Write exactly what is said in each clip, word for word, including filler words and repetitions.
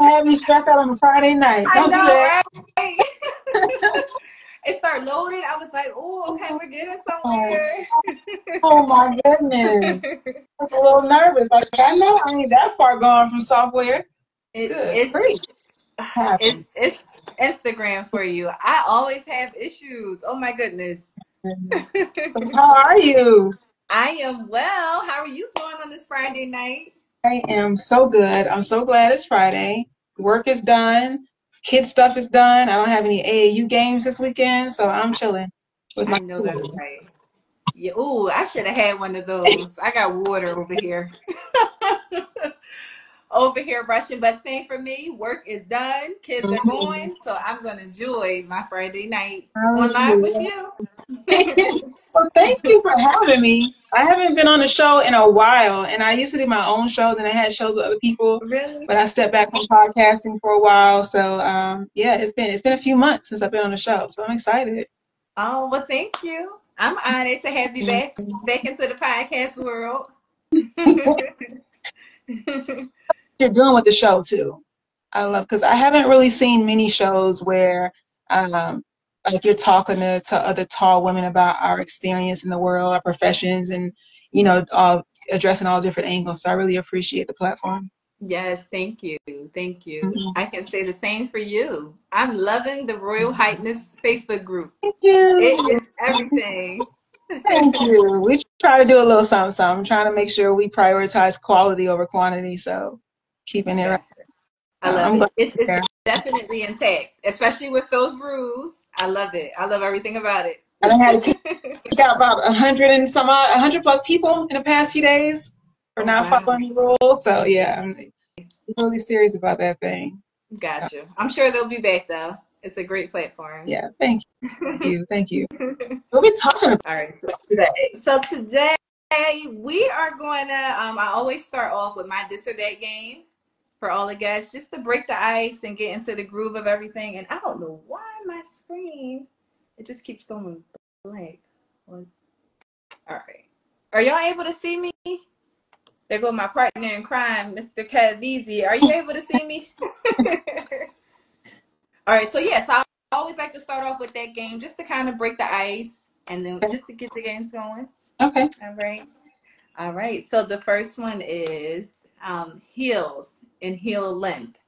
have me stressed out on a Friday night. I Don't do know, that. right? It started loading. I was like, oh, okay, we're getting somewhere. Oh my goodness. I was a little nervous. Like, I know I ain't that far gone from software. It, Good. it's Great. it's Happens. it's Instagram for you. I always have issues. Oh my goodness. How are you? I am well. How are you doing on this Friday night? I am so good. I'm so glad it's Friday. Work is done. Kid stuff is done. I don't have any A A U games this weekend, so I'm chilling with my I know that's food. right. Yeah. Oh, I should have had one of those. I got water over here. Over here rushing, but same for me. Work is done. Kids are Mhm. going, so I'm gonna enjoy my Friday night on live with Hallelujah. you. Well, thank you for having me. I haven't been on a show in a while, and I used to do my own show. Then I had shows with other people, Really? but I stepped back from podcasting for a while. So, um, yeah, it's been it's been a few months since I've been on a show, so I'm excited. Oh, well, thank you. I'm honored to have you back back into the podcast world. You're doing with the show too. I love because I haven't really seen many shows where um, like you're talking to, to other tall women about our experience in the world, our professions, and you know, all addressing all different angles. So I really appreciate the platform. Yes, thank you. Thank you. Mhm. I can say the same for you. I'm loving the Royal Heightness Facebook group. Thank It you. is everything. Thank you. We try to do a little something, something. Trying to make sure we prioritize quality over quantity. So keeping it right. Gotcha. I Uh, love I'm glad it. It's, you're it's there. definitely intact, especially with those rules. I love it. I love everything about I done had to it. kick out about a hundred and some odd, a hundred plus people in the past few days for Oh, not wow. following the rules. So yeah, I'm really serious about that thing. So, Gotcha. I'm sure they'll be back, though. It's a great platform. yeah, thank you, thank you. What are we talking about All right. today? So today we are going to, um, I always start off with my this or that game for all the guests, just to break the ice and get into the groove of everything. And I don't know why my screen, it just keeps going blank. All right. Are y'all able to see me? There go my partner in crime, Mister Keveezy. Are you able to see me? All right. So yes, I always like to start off with that game just to kind of break the ice and then just to get the games going. Okay. All right. All right. So the first one is um, heels and heel length.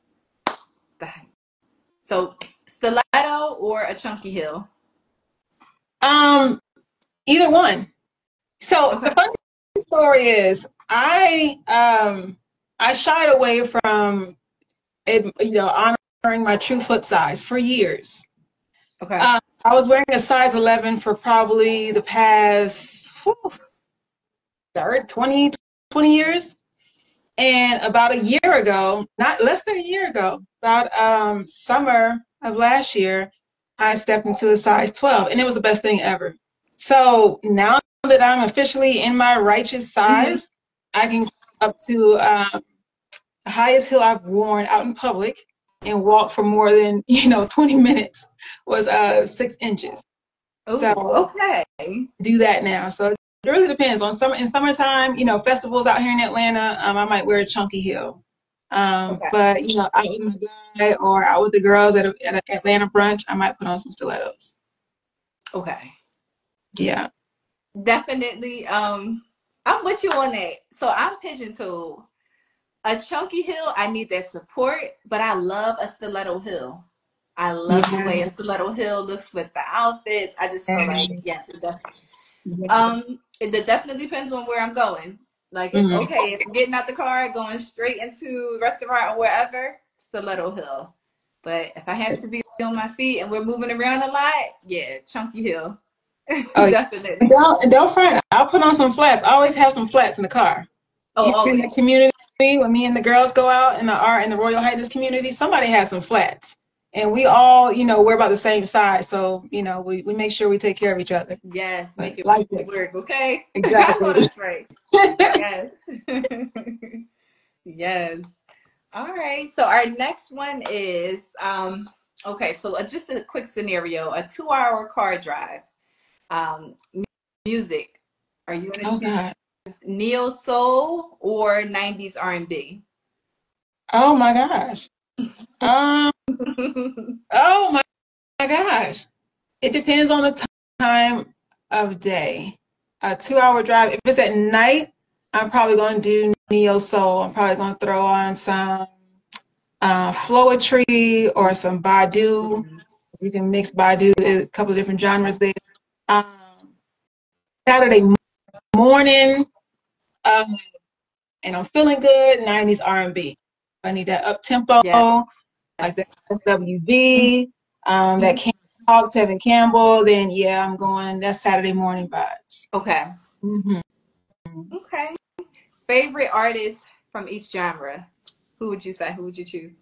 So stiletto or a chunky heel? Um, either one. So the Okay. funny story is, I um I shied away from it, you know, honoring my true foot size for years. Okay. Um, I was wearing a size eleven for probably the past whew, third twenty, twenty years. And about a year ago, not less than a year ago, about um, summer of last year, I stepped into a size twelve, and it was the best thing ever. So now that I'm officially in my righteous Mm-hmm. size, I can go up to um, the highest hill I've worn out in public and walk for more than, you know, twenty minutes was uh, six inches. Oh, So okay. do that now. So it really depends on summer. In summertime, you know, festivals out here in Atlanta, um, I might wear a chunky heel. Um, Okay. but you know, out with my guy or out with the girls at, a, at an Atlanta brunch, I might put on some stilettos. Okay. Yeah. Definitely. Um, I'm with you on that. So I'm pigeon toed. A chunky heel, I need that support, but I love a stiletto heel. I love the way Yeah. a stiletto heel looks with the outfits. I just feel like Yes. yes, it does. Yes. Um, it definitely depends on where I'm going. Like if Mhm. okay, if I'm getting out the car, going straight into the restaurant or wherever, stiletto heel. But if I have to be on my feet and we're moving around a lot, yeah, chunky heel. Oh, yeah. And Definitely. don't, and don't front. I'll put on some flats. I always have some flats in the car. Oh, Even in the always. community, when me and the girls go out in the art in the Royal Heights community, somebody has some flats. And we all, you know, we're about the same size. So, you know, we, we make sure we take care of each other. Yes, make But it like it. work, okay? I know Exactly. that's right. Yes. Yes. All right. So our next one is um okay, so uh, just a quick scenario, a two hour car drive. Um music. Are you gonna Oh choose God. neo soul or nineties R and B? Oh my gosh. Um, oh my, my gosh. It depends on the t- time of day. A two hour drive. If it's at night, I'm probably going to do neo soul. I'm probably going to throw on some uh, Floetry or some Badu. You can mix Badu, a couple of different genres there. Um, Saturday morning, um, and I'm feeling good. nineties R and B. I need that up tempo, Yeah. like that S W V, um, that Cam Talk, Tevin Campbell. Then yeah, I'm going. That's Saturday morning vibes. Okay. Mm-hmm. Okay. Favorite artist from each genre? Who would you say? Who would you choose?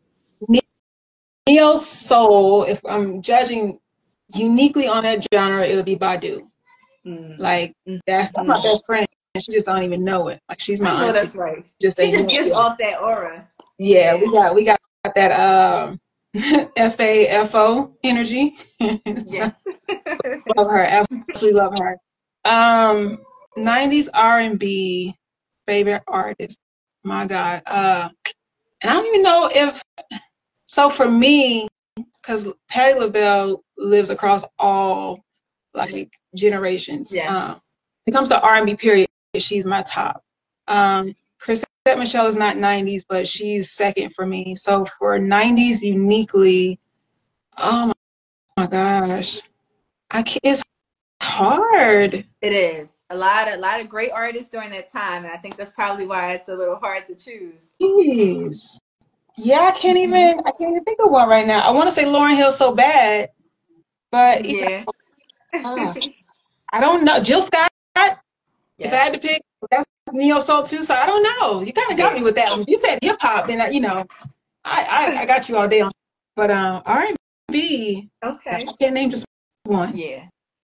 Neo soul. If I'm judging uniquely on that genre, it'll be Badu. Mm. Like that's Mm-hmm. my best friend, and she just don't even know it. Like she's my I know auntie. that's right. Just she just gives gives off that aura. Yeah, we got we got that um F A F O energy. So, yeah. love her. Absolutely love her. Um nineties R and B favorite artist. My God. Uh and I don't even know if so for me, because Patti LaBelle lives across all like generations. Yes. Um when it comes to R and B period, she's my top. Um Chris Michelle is not nineties, but she's second for me. So for nineties uniquely, oh my gosh, I can't, it's hard. It is a lot of a lot of great artists during that time, and I think that's probably why it's a little hard to choose. Jeez. Yeah, I can't even I can't even think of one right now. I want to say Lauryn Hill so bad, but yeah, you know, uh, I don't know. Jill Scott. yes. If I had to pick, that's neo soul too. So I don't know. You kind of got yeah. me with that one. If you said hip hop, then I, you know, I, I I got you all day on. But um, R and B. Okay. I can't name just one. Yeah.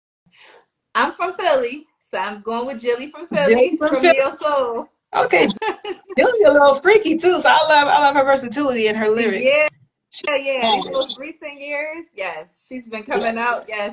I'm from Philly, so I'm going with Jilly from Philly, Jilly from from Philly. Neo Soul. Okay, Jilly a little freaky too, so I love I love her versatility and her lyrics. Yeah, yeah, yeah. These most recent years, yes, she's been coming yes. out. Yes,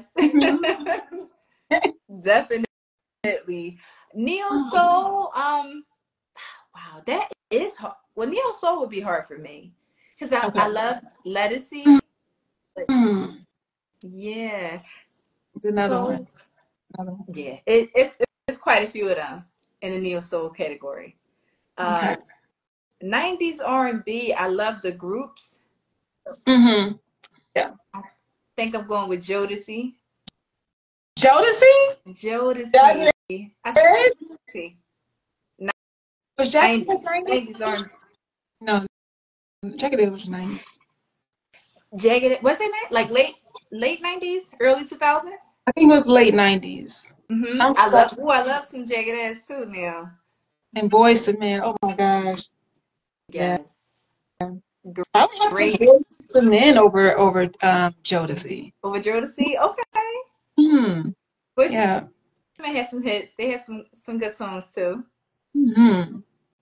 definitely. Neo Soul. Um, wow, that is hard. Well, Neo Soul would be hard for me because I, okay. I love Lettucey. Mm. Yeah, another so, one. Another one. Yeah, it, it, it's quite a few of them in the Neo Soul category. Uh, okay. nineties R and B, I love the groups. Mm-hmm. Yeah. I think I'm going with Jodeci. Jodeci? Jodeci. Jodeci. I think Jodeci. Was Jagged nineties? nineties? No, Jagged was nineties. Jagged, was it like late late nineties, early two thousands? I think it was late nineties. Mm-hmm. I love, ooh, I love some Jagged Edge too now. And Boyz two Men, oh my gosh. Yes. Yeah. I would have Great. to Boyz two Men over over um, Jodeci. Over Jodeci, okay. Hmm. Boyz yeah. two Men had some hits. They had some some good songs too. Hmm.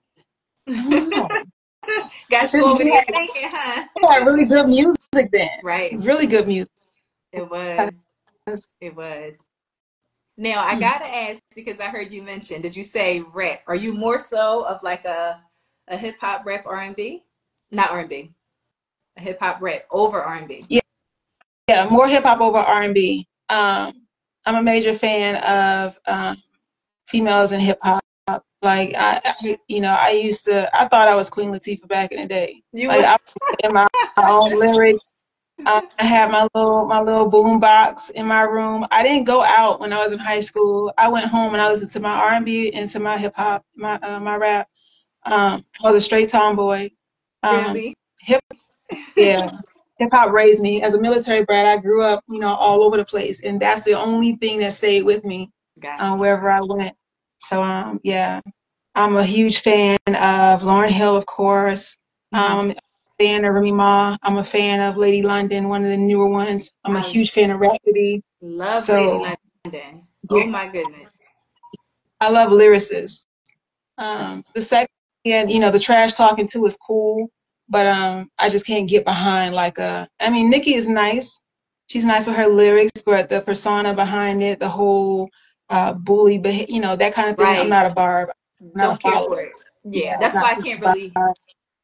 Got you over there thinking, huh? Yeah, really good music then. Right. Really good music. It was. It was. Now I gotta ask, because I heard you mention, did you say rap? Are you more so of like a a hip hop rap R and B? Not R and B. A hip hop rap over R and B. Yeah. Yeah, more hip hop over R and B. Um, I'm a major fan of um, females in hip hop. Like I, I, you know, I used to. I thought I was Queen Latifah back in the day. You like I was in my, my own lyrics. Um, I had my little my little boom box in my room. I didn't go out when I was in high school. I went home and I listened to my R and B and to my hip hop, my uh, my rap. Um, I was a straight tomboy. Um, really? Hip, yeah. Hip hop raised me. As a military brat, I grew up, you know, all over the place, and that's the only thing that stayed with me gotcha. um, wherever I went. So, um, yeah, I'm a huge fan of Lauryn Hill, of course. Mm-hmm. Um, I'm a fan of Remy Ma. I'm a fan of Lady London, one of the newer ones. I'm a I huge fan of Rhapsody. Love so, Lady London. Oh yeah. My goodness. I love lyricists. Um, the second, you know, the trash talking too is cool. But um, I just can't get behind like a. I mean, Nicki is nice. She's nice with her lyrics, but the persona behind it, the whole uh, bully, but you know that kind of thing. Right. I'm not a Barb. I'm Don't care for it. Yeah, yeah that's why I can't really.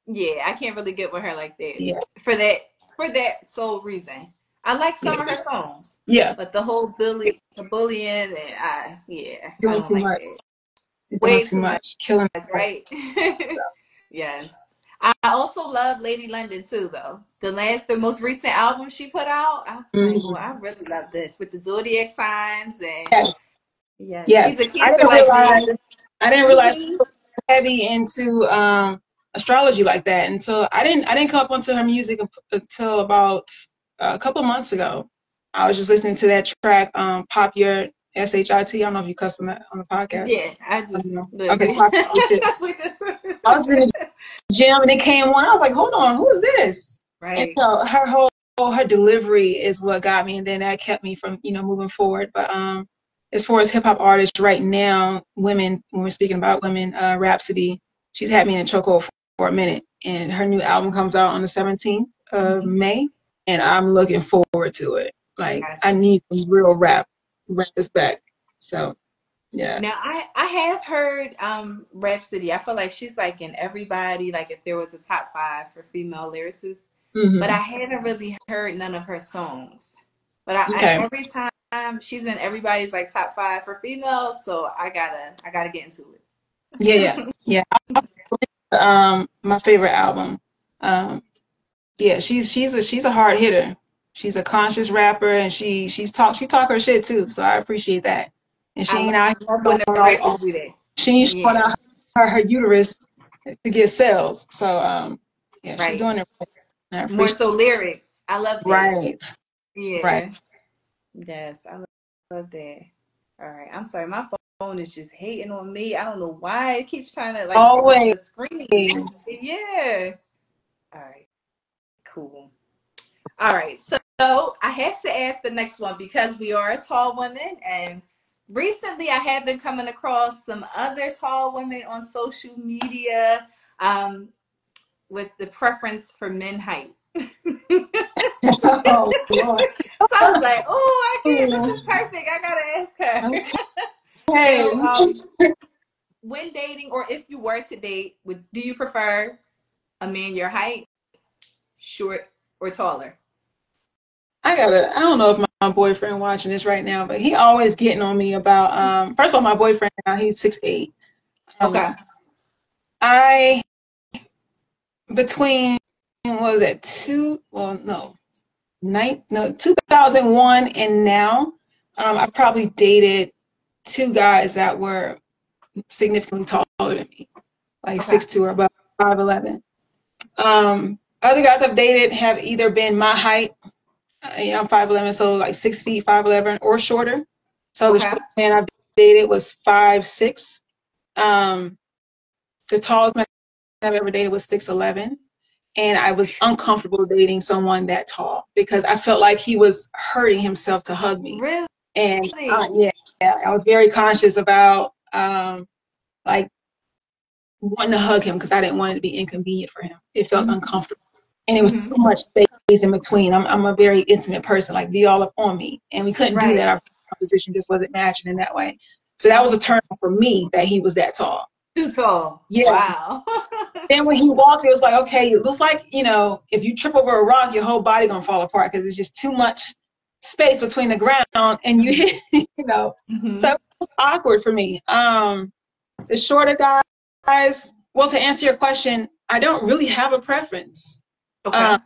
Yeah, I can't really get with her like that. Yeah, For that for that sole reason. I like some yeah, of her songs. yeah. But the whole bully the bullying and I yeah, I Doing don't too like much. that. You're doing Way too too much, much. Killing myself. right? Yes. I also love Lady London too though. The last the most recent album she put out, I was like, oh, Mhm. I really love this with the zodiac signs and Yes, yeah, she's yes. a I cancer didn't like realize. me. I didn't realize she Hmm. was heavy into um, astrology like that until I didn't. I didn't come up onto her music until about uh, a couple of months ago. I was just listening to that track, um, "Pop Your S H I T." I don't know if you cuss on that on the podcast. Yeah, I do. Um, Look, okay, we, pop your shit. we do. I was in the gym and it came on. I was like, "Hold on, who is this?" And Right. so her whole her delivery is what got me, and then that kept me from you know moving forward. But um, as far as hip hop artists right now, women, when we're speaking about women, uh, Rhapsody, she's had me in a chokehold for, for a minute, and her new album comes out on the seventeenth of Mhm. May, and I'm looking forward to it. Like I Gotcha. need some real rap, rap this back. So yeah. Now I I have heard um Rhapsody. I feel like she's like in everybody. Like if there was a top five for female lyricists, but Mm-hmm. I haven't really heard none of her songs. But I, I Okay. every time she's in everybody's like top five for females, so I gotta I gotta get into Yeah, yeah, it. yeah. Um, my favorite album. Um, yeah, she's she's a she's a hard hitter. She's a conscious rapper, and she she's talk she talk her shit too. So I appreciate that. And she I ain't love, out I love here when the showing rappers out. do that. She ain't showing Yeah, out her, her uterus to get sales. So um, yeah, she's right. doing it. Right. And I More appreciate. so lyrics. I love that. Right, right. Yeah. Yes, I love that. All right. I'm sorry. My phone is just hating on me. I don't know why it keeps trying to like the, Always. the screen. Yeah. All right. Cool. All right. So, so I have to ask the next one because we are a tall woman, and recently I have been coming across some other tall women on social media um, with the preference for men height. Oh Lord. So I was like, oh, I can't. This is perfect. I gotta ask her. Okay. Now, um, when dating, or if you were to date, would do you prefer a man your height, short, or taller? I gotta. I don't know if my, my boyfriend watching this right now, but he always getting on me about. Um, first of all, my boyfriend now he's six eight. Um, Okay. I between what was it two? Well, no, nine, no, two thousand one and now. Um, I probably dated two guys that were significantly taller than me, like Okay. six two or about five eleven. Um, other guys I've dated have either been my height. Uh, yeah, I'm five eleven, so like six feet, five eleven, or shorter. So the Okay. shortest man I've dated was five six. Um, the tallest man I've ever dated was six eleven, and I was uncomfortable dating someone that tall because I felt like he was hurting himself to hug me, Really? and uh, yeah, yeah, I was very conscious about um, like wanting to hug him because I didn't want it to be inconvenient for him. It felt Mm-hmm. uncomfortable, and it was too Mm-hmm. much space in between. I'm I'm a very intimate person, like be all up on me, and we couldn't do Right. that. Our position just wasn't matching in that way. So that was a turn for me that he was that tall. Too tall. Yeah. Wow. Then when he walked, it was like, okay, it looks like, you know, if you trip over a rock, your whole body gonna fall apart because there's just too much space between the ground and you hit, you know. Mm-hmm. So it was awkward for me. Um, the shorter guys, well, to answer your question, I don't really have a preference. Okay. Um,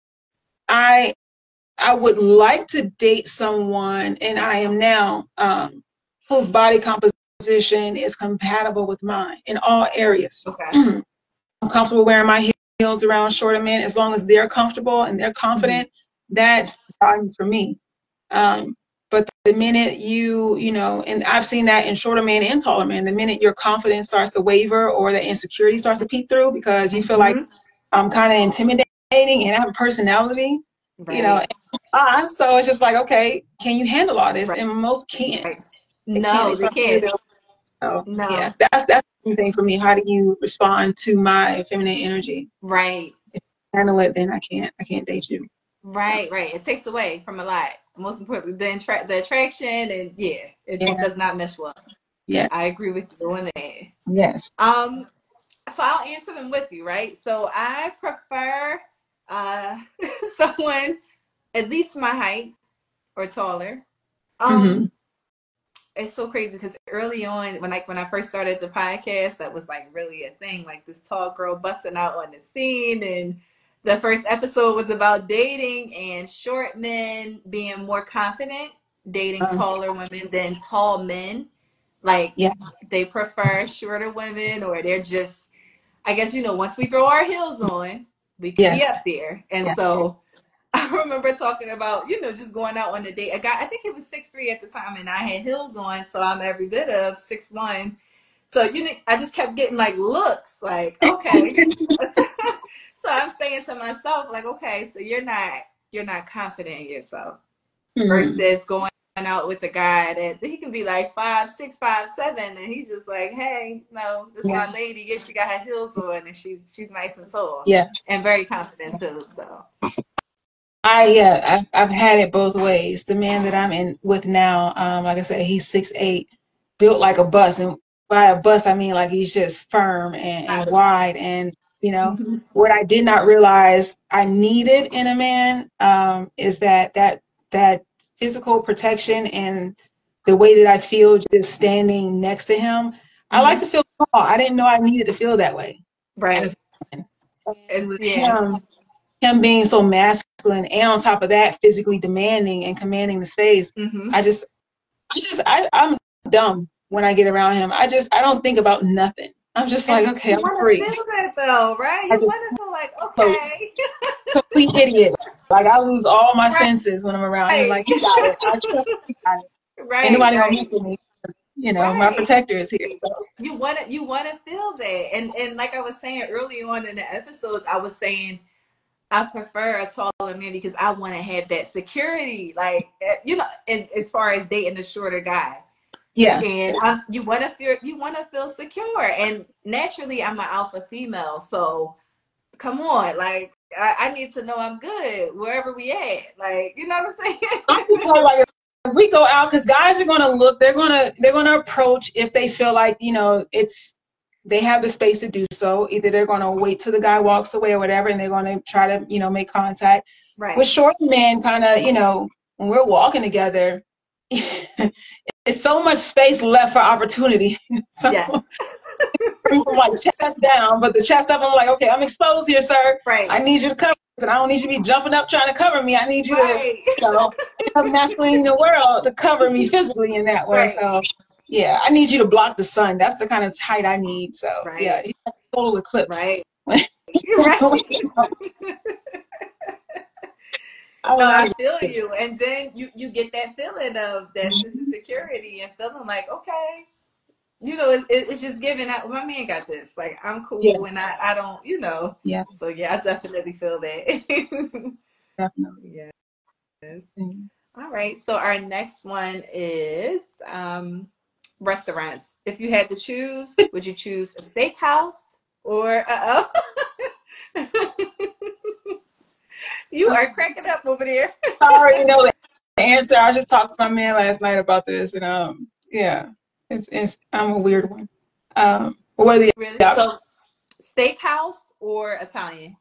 I I would like to date someone, and I am now, um, whose body composition is compatible with mine in all areas. Okay. I'm comfortable wearing my heels around shorter men as long as they're comfortable and they're confident. Mm-hmm. That's values for me. Um, but the minute you, you know, and I've seen that in shorter men and taller men, the minute your confidence starts to waver or the insecurity starts to peek through because you feel Mm-hmm. like I'm kind of intimidating and I have a personality, Right. you know, ah, so it's just like, okay, can you handle all this? Right. And most can't. Right. They No, can't. they They can't. so No. yeah, that's that's the thing for me. How do you respond to my feminine energy? Right. If you handle it, then I can't I can't date you. Right, So, right. It takes away from a lot. Most importantly, the attra- the attraction, and yeah, it yeah. just does not mesh well. Yeah. I agree with you on that. Yes. Um, so I'll answer them with you, right? So I prefer uh, someone at least my height or taller. Um, Mm-hmm. it's so crazy because early on, when like when I first started the podcast, that was like really a thing. Like this tall girl busting out on the scene, and the first episode was about dating and short men being more confident, dating Um, taller women than tall men. Like yeah. they prefer shorter women, or they're just, I guess, you know, once we throw our heels on, we can be Yes. up there. And Yeah. so I remember talking about, you know, just going out on a date. A guy, I think he was six three at the time, and I had heels on, so I'm every bit of six one. So, you know, I just kept getting like looks like, okay. So I'm saying to myself, like, okay, so you're not you're not confident in yourself Mm-hmm. versus going out with a guy that he can be like five, six, five, seven, and he's just like, hey, no, this is Yeah. my lady. Yeah, she got her heels on, and she's she's nice and tall Yeah. and very confident too. So. I yeah, I, I've had it both ways. The man that I'm in with now, um, like I said, he's six eight, built like a bus, and by a bus I mean like he's just firm and, and wide. And you know Mhm. what I did not realize I needed in a man um, is that that that physical protection and the way that I feel just standing next to him. I like Mhm. to feel tall. I didn't know I needed to feel that way as Right. a man. And It's, with yeah. him him being so masculine and on top of that physically demanding and commanding the space, Mhm. i just i just I, I'm dumb when I get around him. I just I don't think about nothing. I'm just And like, okay, you I'm want to free. feel that though, right? I You just want to feel like, so okay. complete idiot. Like I lose all my Right. senses when I'm around him. Like, you got it, I trust you got it. Ain't Right, nobody gonna mess right, with me. You know, my right. protector is here, so. You want to you want to feel that. And and like I was saying early on in the episodes, I was saying I prefer a taller man because I want to have that security, like, you know, in, as far as dating a shorter guy. Yeah. And um, you want to feel you want to feel secure. And naturally, I'm an alpha female, so come on, like I, I need to know I'm good wherever we at. Like, you know what I'm I'm saying? just like, like if we go out, because guys are gonna look, they're gonna they're gonna approach if they feel like, you know, it's they have the space to do so. Either they're gonna wait till the guy walks away or whatever, and they're gonna try to, you know, make contact. With Right. short men, kind of, you know, when we're walking together, it's so much space left for opportunity. So Yes. from like chest down, but the chest up, I'm like, okay, I'm exposed here, sir. Right. I need you to cover this, and I don't need you to be jumping up trying to cover me. I need you to, Right. you know, every masculine in the world to cover me physically in that way. Right. So, yeah, I need you to block the sun. That's the kind of height I need. So, yeah, Right. total eclipse. Right. You're right. I No, I love feel it. you. And then you you get that feeling of that sense of security and feeling like, okay, you know, it's, it's just giving out. My man got this. Like, I'm cool, and Yes, I I don't, you know. yes, So yeah, I definitely feel that. definitely. Yes. Mm. All right. So our next one is um, restaurants. If you had to choose, would you choose a steakhouse or uh oh? You are cracking up over there. I already know the answer. I just talked to my man last night about this, and um, yeah, it's, it's I'm a weird one. Um, what are the Really? options? So steakhouse or Italian?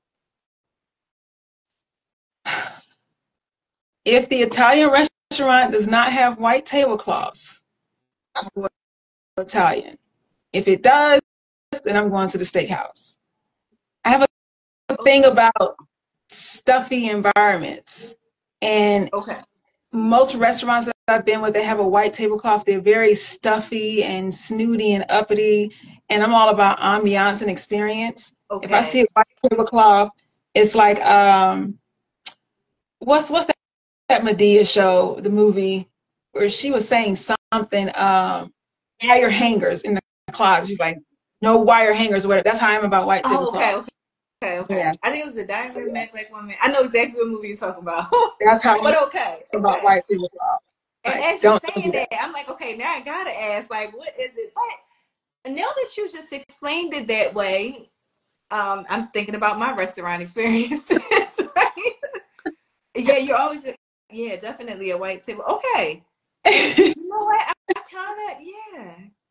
If the Italian restaurant does not have white tablecloths, I'm going to Italian. If it does, then I'm going to the steakhouse. I have a thing about stuffy environments, and Okay. most restaurants that I've been with, they have a white tablecloth. They're very stuffy and snooty and uppity, and I'm all about ambiance and experience. If I see Okay. a white tablecloth, it's like um, what's what's that, that Medea show, the movie where she was saying something, um, wire hangers in the closet. She's like, no wire hangers or whatever. That's how I am about white Oh, okay. Okay. tablecloths. Okay. Yeah, Okay. I think it was the Diamond Mac Black Woman. I know exactly what movie you're talking about. that's how I am But okay. about Okay. white tablecloths. And Like, as you're don't do saying that. that, I'm like, okay, now I gotta ask, like, what is it? But now that you just explained it that way, um, I'm thinking about my restaurant experiences, right? Yeah, you're always, yeah, definitely a white table. Okay. And you know what? I, I kind of, yeah,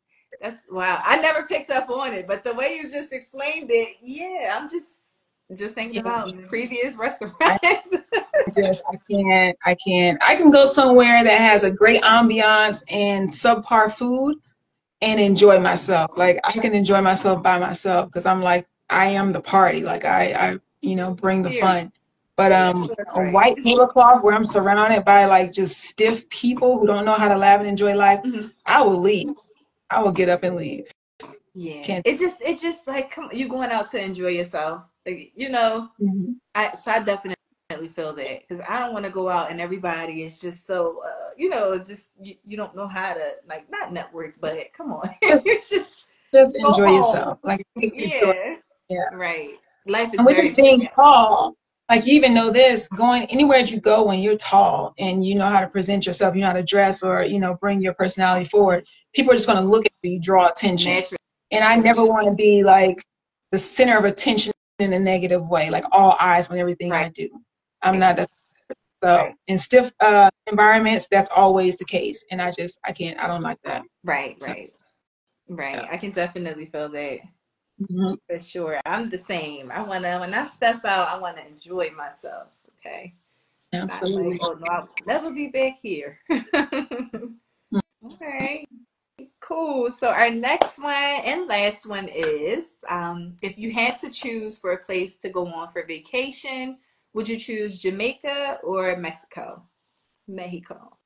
That's wow. I never picked up on it, but the way you just explained it, yeah, I'm just just thinking Yeah. about previous restaurants. I just I can't I can't I can go somewhere that has a great ambiance and subpar food and enjoy myself. Like I can enjoy myself by myself because I'm like I am the party. Like I I you know bring the Period. fun. But um That's a right. white tablecloth where I'm surrounded by like just stiff people who don't know how to laugh and enjoy life, Mhm. I will leave. I will get up and leave. Yeah. Can't. It just it just like come you going out to enjoy yourself. Like, you know, Mhm. I so I definitely feel that because I don't want to go out and everybody is just so uh, you know just you, you don't know how to like not network, but come on, you just Just go enjoy home. yourself. Like it's too short. Yeah, Yeah. right. Life is And with very it being short. tall, like you even know this, going anywhere that you go when you're tall and you know how to present yourself, you know how to dress or, you know, bring your personality forward, people are just going to look at you, draw attention. Naturally. And I never want to be like the center of attention in a negative way, like all eyes on everything Right. I do. I'm not that. So Right. in stiff uh, environments, that's always the case. And I just, I can't, I don't like that. Right, So, right, right. yeah. I can definitely feel that Mhm. for sure. I'm the same. I wanna when I step out, I wanna enjoy myself. Okay. Not like, Absolutely. oh no, I'll never be back here. All right. Cool. So our next one and last one is um, if you had to choose for a place to go on for vacation, would you choose Jamaica or Mexico? Mexico.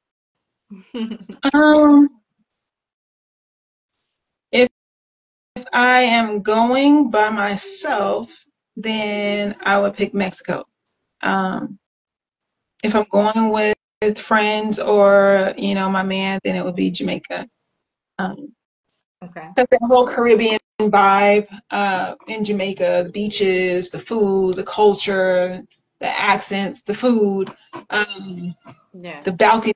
Um, if I am going by myself, then I would pick Mexico. Um, if I'm going with, with friends or, you know, my man, then it would be Jamaica. Um, Okay. because the whole Caribbean vibe uh, in Jamaica, the beaches, the food, the culture, the accents, the food, um, Yeah. the balcony.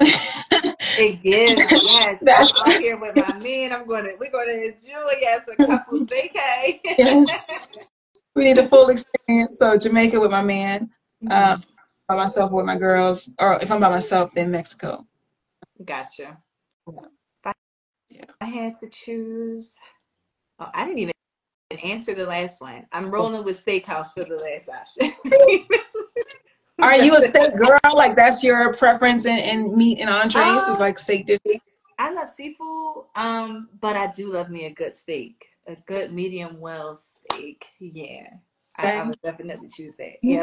It gives, yes. I'm That's out here with my man. I'm gonna we're gonna enjoy as a couple's vacay. yes. We need a full experience. So Jamaica with my man, Mhm. um, by myself with my girls, or if I'm by myself, then Mexico. Gotcha. Yeah. If I Yeah. I had to choose, oh, I didn't even answer the last one. I'm rolling with steakhouse for the last option. Are you a steak girl? Like that's your preference in, in meat and entrees? Is um, like steak dishes? I love seafood, um, but I do love me a good steak, a good medium well steak. Yeah, I, I Okay. would definitely choose that. Yeah. Yeah.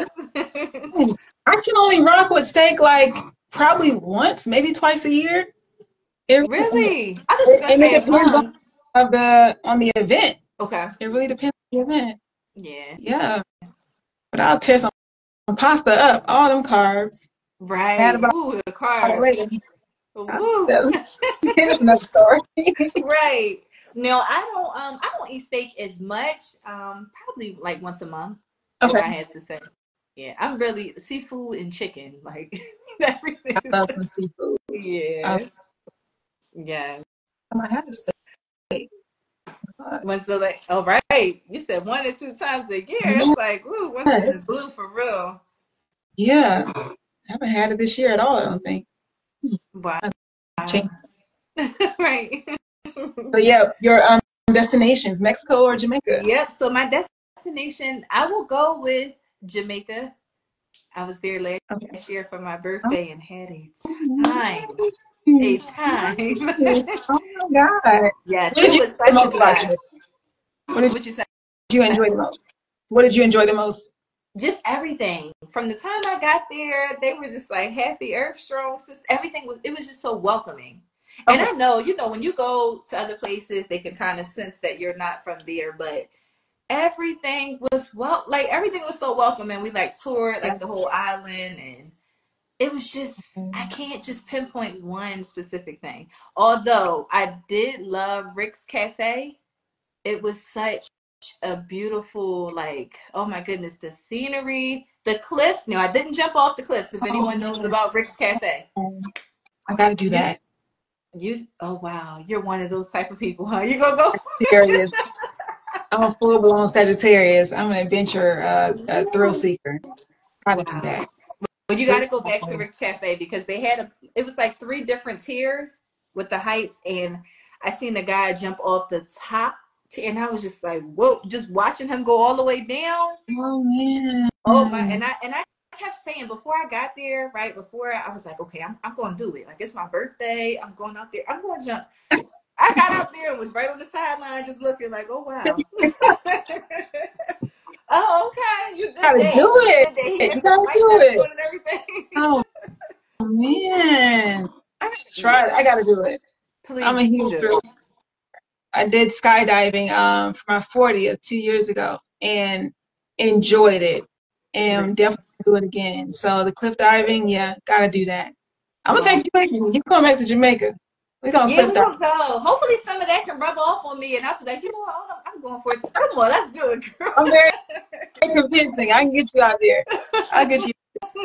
I can only rock with steak like probably once, maybe twice a year. It, Really? I thought you were gonna and it say a depends on month. of the on the event. Okay. It really depends on the event. Yeah. Yeah. But I'll tear some pasta up, all them carbs. Mad Right. about Ooh, the it carbs. later. Woo. That's, that's another story. Right. No, I don't um I don't eat steak as much. Um probably like once a month if Okay. I had to say. Yeah, I'm really seafood and chicken like everything. I love some seafood. I, Yeah. Yeah. I might have a steak. Once the like all right. You said one or two times a year. Yeah. It's like, ooh, once in the blue for real. Yeah. I haven't had it this year at all, I don't think. Wow. I've changed. Right. So yeah, your um destinations, Mexico or Jamaica? Yep. So my destination, I will go with Jamaica. I was there last Okay. year for my Oh, birthday and had a time. A nice. time. Nice. Oh my God. Yes, What did it you was enjoy the such a most about blast. you? What did What you say? you enjoy the most? What did you enjoy the most? Just everything. From the time I got there, they were just like happy, earth strong. Just everything was. It was just so welcoming. And Okay. I know, you know, when you go to other places, they can kind of sense that you're not from there, but everything was well, like everything was so welcoming. We like toured like the whole island, and it was just I can't just pinpoint one specific thing. Although I did love Rick's Cafe. It was such a beautiful, like, oh my goodness, the scenery, the cliffs. No, I didn't jump off the cliffs. If Oh, anyone knows about Rick's Cafe, I gotta do you that. you oh wow, you're one of those type of people, huh? You gonna go? Sagittarius. I'm a full blown Sagittarius. I'm an adventure uh, a thrill Woo. seeker. Gotta do Wow. that. But you got to Rick's go back to Cafe. Rick's Cafe because they had a. It was like three different tiers with the heights, and I seen the guy jump off the top, t- and I was just like, whoa! Just watching him go all the way down. Oh man. Oh my! And I and I kept saying before I got there, right before I was like, okay, I'm I'm going to do it. Like it's my birthday. I'm going out there. I'm going to jump. I got out there and was right on the sideline, just looking like, oh wow. Oh, okay. You did Gotta that. do You it. did that. He had You some gotta white do vest it. on and everything. Oh man. I gotta try it. I gotta do it. Please I'm a huge do. thrill. I did skydiving um for my fortieth two years ago and enjoyed it and definitely do it again. So the cliff diving, yeah, gotta do that. I'm gonna take you. You come back to Jamaica. We're gonna Yeah, cliff we dive. gonna go. Hopefully, some of that can rub off on me, and I'll be like, you know what? Hold on, I'm going for it. Come on, let's do it, girl. I'm very convincing. I can get you out there. I'll get you.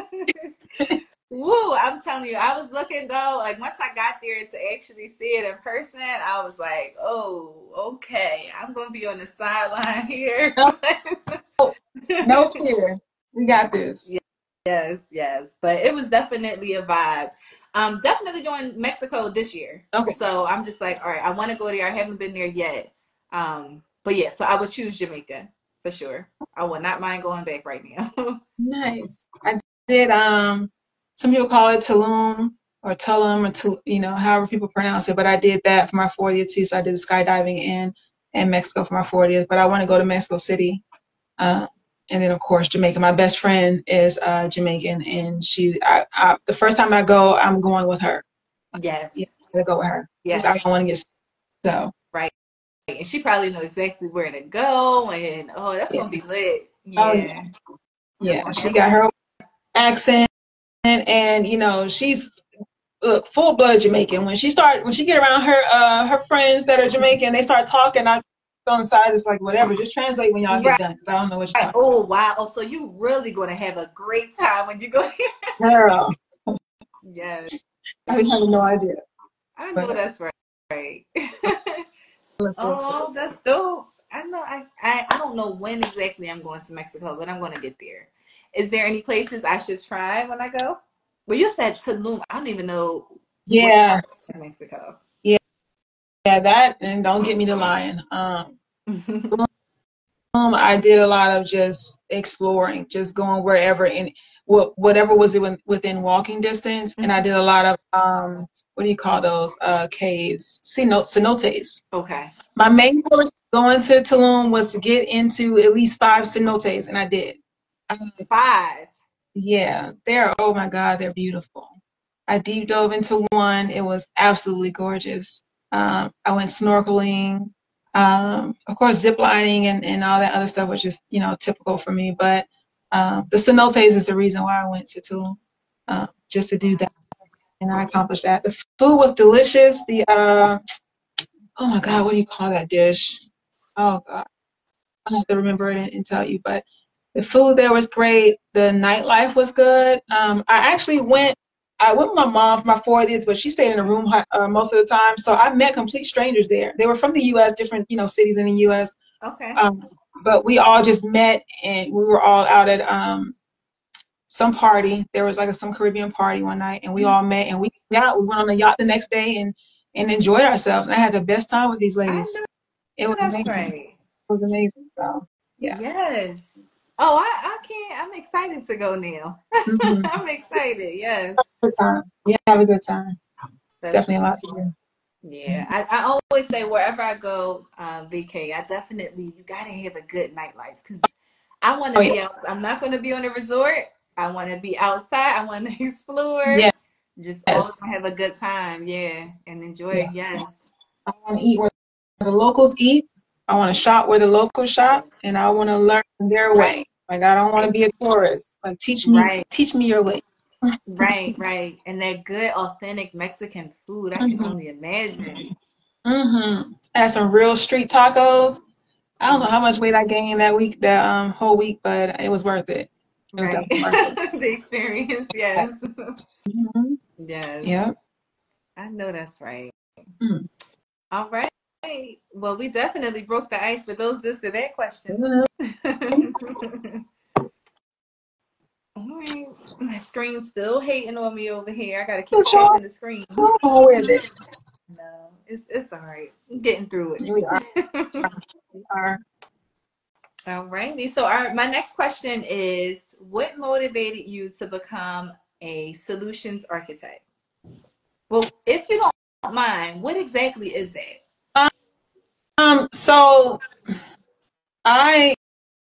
Woo! I'm telling you, I was looking though. Like once I got there to actually see it in person, I was like, oh, okay, I'm gonna be on the sideline here. No, no fear. We got this. Yes, yes. But it was definitely a vibe. Um, definitely doing Mexico this year. Okay. So I'm just like, all right, I want to go there. I haven't been there yet. Um, but yeah, so I would choose Jamaica for sure. I would not mind going back right now. Nice. I did. Um, some people call it Tulum or Tulum or Tul, you know, however people pronounce it. But I did that for my fortieth too. So I did the skydiving in in Mexico for my fortieth. But I want to go to Mexico City. Uh, and then of course Jamaica. My best friend is uh, Jamaican, and she. I, I, the first time I go, I'm going with her. Yes. Yeah, I gotta go with her. Yes. I don't want to get so. Right. And she probably knows exactly where to go, and oh, that's yeah. gonna be lit. Yeah. Oh, yeah. Yeah, she got her accent, and, and you know she's look full blood Jamaican. When she start, when she get around her uh her friends that are Jamaican, they start talking. I go inside, it's like whatever. Just translate when y'all get right. done, because I don't know what you're talking. Oh wow! Oh, so you really gonna have a great time when you go here, girl. Yes. I have no idea. I know but, that's right. Right. Oh, that's dope. I know. I, I I don't know when exactly I'm going to Mexico, but I'm going to get there. Is there any places I should try when I go? Well, you said Tulum. I don't even know. Yeah. In Mexico. Yeah. Yeah. That, and don't get me to lying. Um, I did a lot of just exploring, just going wherever in whatever was within walking distance, and I did a lot of um, what do you call those uh, caves? Cenotes. Okay. My main course going to Tulum was to get into at least five cenotes, and I did. Five. Yeah, they're oh my God, they're beautiful. I deep dove into one; it was absolutely gorgeous. Um, I went snorkeling. Um, of course, zip lining and, and all that other stuff was just, you know, typical for me. But um, the cenotes is the reason why I went to Tulum, uh, just to do that. And I accomplished that. The food was delicious. The, uh, oh my God, what do you call that dish? Oh God, I have to remember it and, and tell you. But the food there was great. The nightlife was good. Um, I actually went I went with my mom for my fortieth, but she stayed in a room uh, most of the time. So I met complete strangers there. They were from the U S, different, you know, cities in the U S. Okay. Um, but we all just met, and we were all out at um, some party. There was like a, some Caribbean party one night, and we mm-hmm. all met, and we yeah, we went on the yacht the next day and and enjoyed ourselves. And I had the best time with these ladies. It was that's amazing. Right. It was amazing. So yeah. Yes. Oh, I, I can't. I'm excited to go now. Mm-hmm. I'm excited. Yes. Good time. Yeah, have a good time. That's definitely a lot to do. Yeah, I, I always say wherever I go, uh, V K, I definitely you gotta have a good nightlife because I want to oh, be yeah. out. I'm not going to be on a resort. I want to be outside. I want to explore. Yeah. Just yes. always have a good time. Yeah, and enjoy. Yeah. Yes. I want to eat where the locals eat. I want to shop where the locals shop, and I want to learn their way. Right. Like I don't want to be a tourist. Like teach me, right. teach me your way. Right, right, and that good, authentic Mexican food. I mm-hmm. can only imagine. Mm-hmm. I had some real street tacos. I don't know how much weight I gained that week, that um whole week, but it was worth it. It was right, worth it. The experience. Yes. Mm-hmm. Yes. Yeah. I know that's right. Mm. All right. Well, we definitely broke the ice with those this or that question. Mm-hmm. All right. My screen's still hating on me over here. I gotta keep checking the screen. Oh, with it. No, it's it's all right. I'm getting through We are. it. We are. All righty. So our my next question is, what motivated you to become a solutions architect? Well, if you don't mind, what exactly is that? Um, so I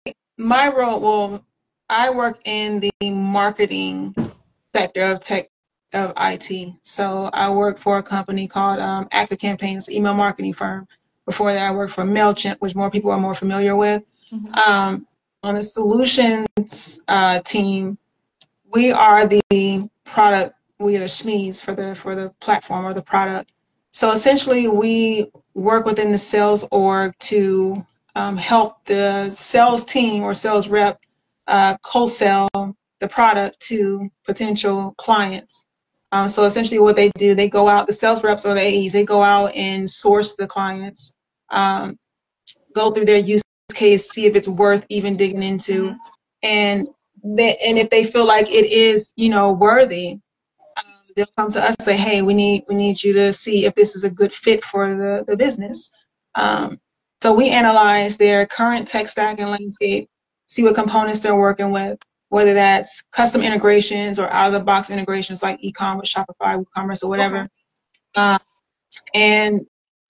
my role, well, I work in the marketing sector of tech of I T. So I work for a company called um, Active Campaigns, email marketing firm. Before that, I worked for MailChimp, which more people are more familiar with. Mm-hmm. Um, on the solutions uh, team, we are the product, we are the S M Es for the for the platform or the product. So essentially, we work within the sales org to um, help the sales team or sales rep uh, co-sell the product to potential clients. Um, so essentially, what they do, they go out, the sales reps or the A Es, they go out and source the clients, um, go through their use case, see if it's worth even digging into, Mm-hmm. and they, and if they feel like it is, you know, worthy, um, they'll come to us and say, hey, we need we need you to see if this is a good fit for the the business. Um, so we analyze their current tech stack and landscape, see what components they're working with, whether that's custom integrations or out of the box integrations like e-commerce, Shopify, WooCommerce, or whatever. Okay. Um, and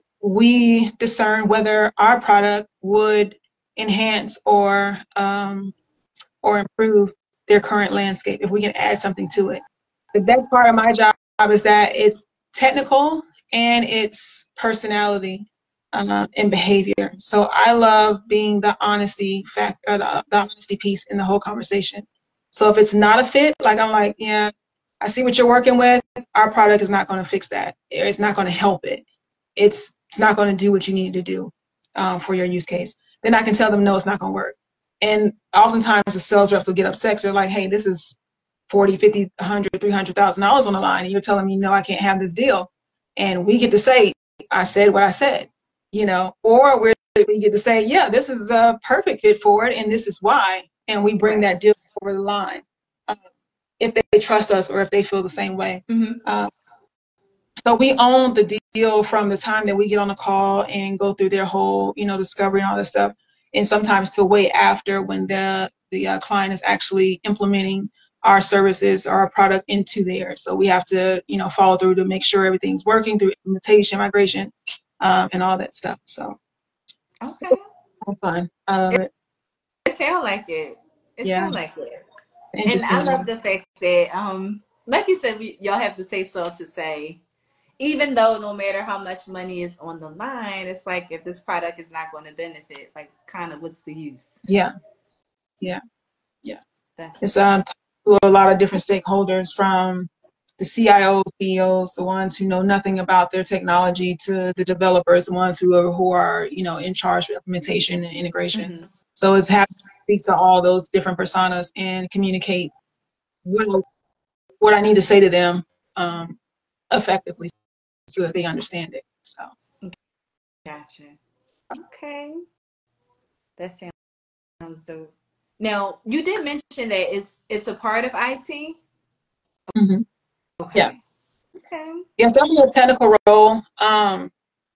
we discern whether our product would enhance or um, or improve their current landscape if we can add something to it. The best part of my job is that it's technical and it's personality uh, and behavior. So I love being the honesty factor, the, the honesty piece in the whole conversation. So if it's not a fit, like I'm like, yeah, I see what you're working with. Our product is not going to fix that. It's not going to help it. It's it's not going to do what you need to do um, for your use case. Then I can tell them, no, it's not going to work. And oftentimes the sales reps will get upset. They're like, hey, this is forty, fifty, one hundred, three hundred thousand dollars on the line. And you're telling me, no, I can't have this deal. And we get to say, I said what I said, you know, or we're, we get to say, yeah, this is a perfect fit for it. And this is why. And we bring that deal over the line uh, if they trust us or if they feel the same way. Mm-hmm. Uh, so we own the deal from the time that we get on the call and go through their whole, you know, discovery and all this stuff. And sometimes to way after when the the uh, client is actually implementing our services or our product into theirs. So we have to, you know, follow through to make sure everything's working through implementation, migration, um, and all that stuff. So Okay. it's fun. I love It, it. it sounds like it. It Yeah. sounds like it. And Interesting. I love the fact that, um, like you said, we, y'all have to say so to say, even though no matter how much money is on the line, it's like if this product is not going to benefit, like kind of what's the use? Yeah. Yeah. Yeah. That's It's um to a lot of different stakeholders from the C I Os, C E Os, the ones who know nothing about their technology, to the developers, the ones who are who are you know in charge of implementation and integration. mm-hmm. So it's having to speak to all those different personas and communicate what, what I need to say to them um, effectively so that they understand it. So Gotcha. Okay. That sounds dope. Now, you did mention that it's it's a part of I T. mm-hmm. Okay. Yeah. Okay. Yeah, it's definitely a technical role. Um,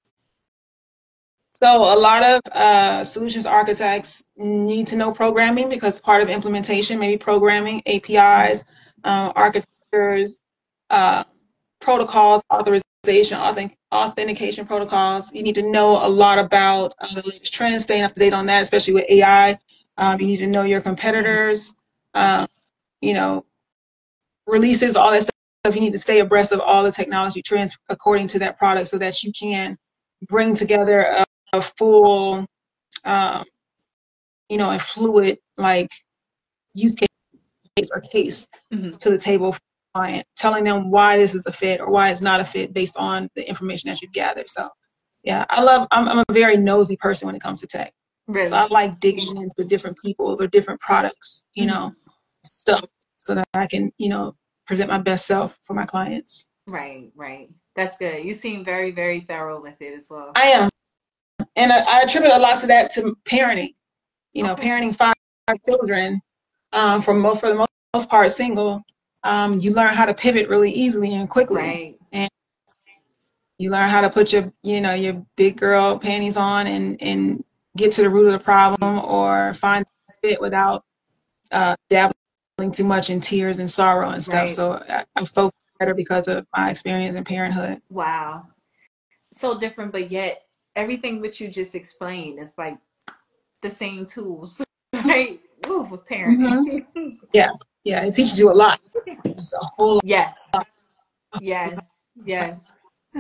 so a lot of uh, solutions architects need to know programming because part of implementation, maybe programming, A P Is, um, architectures, uh, protocols, authorization, authent- authentication protocols. You need to know a lot about uh, the latest trends, staying up to date on that, especially with A I. Um, you need to know your competitors, um, you know, releases, all that stuff. You need to stay abreast of all the technology trends according to that product so that you can bring together a, a full, um, you know, and fluid like use case or case mm-hmm. to the table for the client, telling them why this is a fit or why it's not a fit based on the information that you've gathered. So yeah, I love, I'm, I'm a very nosy person when it comes to tech. Really? So I like digging into different people's or different products, you mm-hmm. know, stuff so that I can, you know, present my best self for my clients. Right, right. That's good. You seem very, very thorough with it as well. I am. And I, I attribute a lot to that to parenting, you know, okay. parenting five children um, for most, for the most most part single, um, you learn how to pivot really easily and quickly. Right. And you learn how to put your, you know, your big girl panties on and, and get to the root of the problem, or find fit without uh, dabbling too much in tears and sorrow and stuff. Right. So I, I focus better because of my experience in parenthood. Wow. So different, but yet everything which you just explained is like the same tools, right? Ooh, with parenting. Mm-hmm. Yeah. Yeah. It teaches you a lot. It's a whole lot. Yes. Yes. Yes.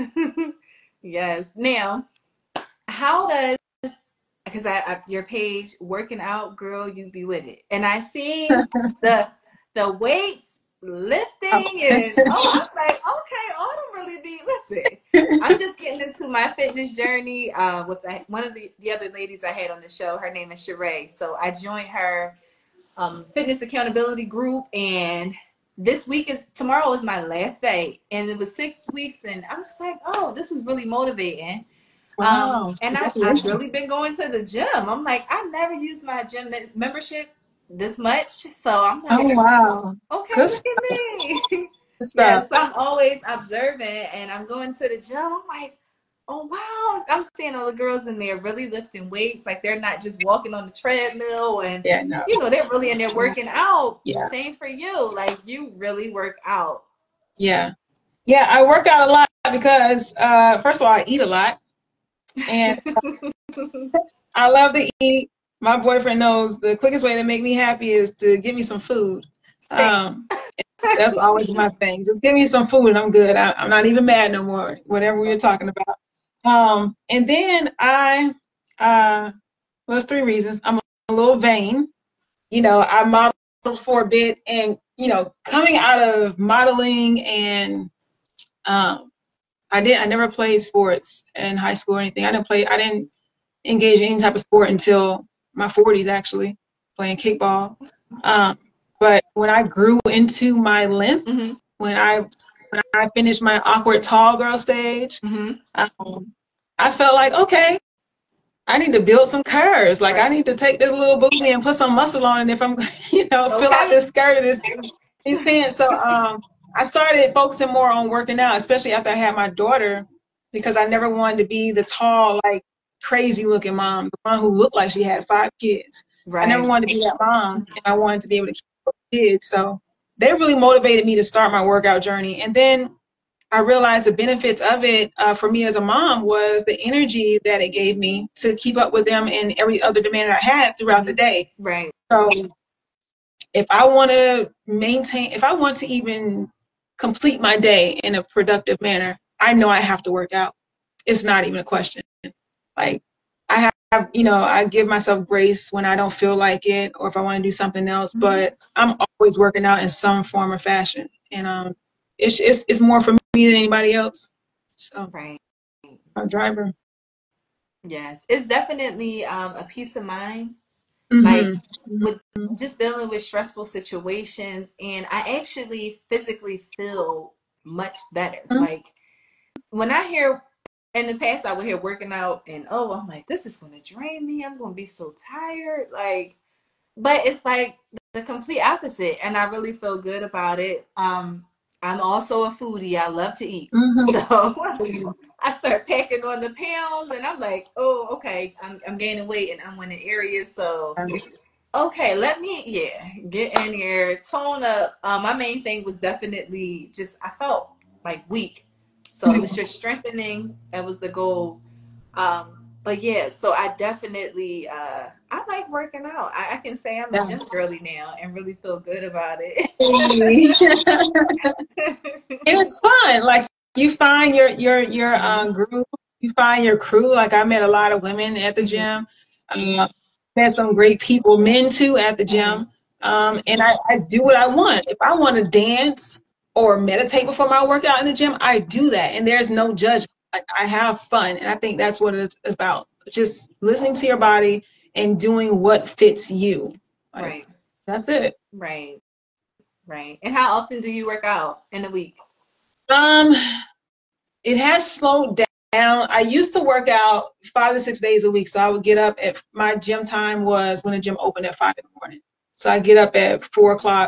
Yes. Now, how does, because I, I your page working out, girl, you be with it, and I seen the the weights lifting, and oh, I was like, okay, Autumn really be. Listen, I'm just getting into my fitness journey uh, with the, one of the, the other ladies I had on the show. Her name is Sheree, so I joined her um, fitness accountability group, and this week is tomorrow is my last day, and it was six weeks, and I'm just like, oh, this was really motivating. Wow. Um, and I, I've really been going to the gym. I'm like, I never used my gym membership this much. So I'm like, oh, wow. Okay, Good look stuff. at me. Good stuff. Yes, I'm always observing, and I'm going to the gym. I'm like, oh, wow. I'm seeing all the girls in there really lifting weights. Like, they're not just walking on the treadmill, and, yeah, no. you know, they're really in there working out. Yeah. Same for you. Like, you really work out. Yeah. Yeah, I work out a lot because, uh, first of all, I eat a lot. And I love to eat. My boyfriend knows the quickest way to make me happy is to give me some food. Um, that's always my thing. Just give me some food and I'm good. I, I'm not even mad no more, whatever we were talking about. Um, and then I, uh, well, there's three reasons. I'm a little vain. You know, I modeled for a bit, and, you know, coming out of modeling and, um, I didn't, I never played sports in high school or anything. I didn't play, I didn't engage in any type of sport until my forties, actually, playing kickball. Um, but when I grew into my length, mm-hmm. when I when I finished my awkward tall girl stage, mm-hmm. um, I felt like, okay, I need to build some curves. Like, right. I need to take this little booty and put some muscle on it if I'm, you know, okay. fill out this skirt and this, these pants. So um, I started focusing more on working out, especially after I had my daughter, because I never wanted to be the tall, like, crazy looking mom, the one who looked like she had five kids. Right. I never wanted to be that mom, and I wanted to be able to keep up with kids. So they really motivated me to start my workout journey. And then I realized the benefits of it uh, for me as a mom was the energy that it gave me to keep up with them and every other demand I had throughout the day. Right. So if I want to maintain, if I want to even complete my day in a productive manner, I know I have to work out. It's not even a question. Like, I have, you know, I give myself grace when I don't feel like it, or if I want to do something else, but I'm always working out in some form or fashion. And um, it's, it's, it's more for me than anybody else. So, right. I'm a driver. Yes. It's definitely um, a peace of mind. Mm-hmm. Like, with just dealing with stressful situations. And I actually physically feel much better. Mm-hmm. Like, when I hear, in the past, I would hear working out and, oh, I'm like, this is going to drain me. I'm going to be so tired. Like, but it's like the complete opposite. And I really feel good about it. Um, I'm also a foodie. I love to eat. Mm-hmm. So I start packing on the pounds and I'm like, oh, okay, I'm, I'm gaining weight and I'm winning areas. So, okay, let me, yeah, get in here, tone up. Um, my main thing was definitely just, I felt like weak. So it was just strengthening. That was the goal. Um, but yeah, so I definitely, uh, I like working out. I, I can say I'm a gym girly now and really feel good about it. It was fun. Like, you find your, your, your um, group, you find your crew. Like, I met a lot of women at the gym. Um, met some great people, men too, at the gym. Um, and I, I do what I want. If I want to dance or meditate before my workout in the gym, I do that. And there's no judgment. I, I have fun. And I think that's what it's about. Just listening to your body and doing what fits you. Like, right. That's it. Right. Right. And how often do you work out in a week? Um, it has slowed down. I used to work out five to six days a week. So I would get up at, my gym time was when the gym opened at five in the morning. So I get up at four o'clock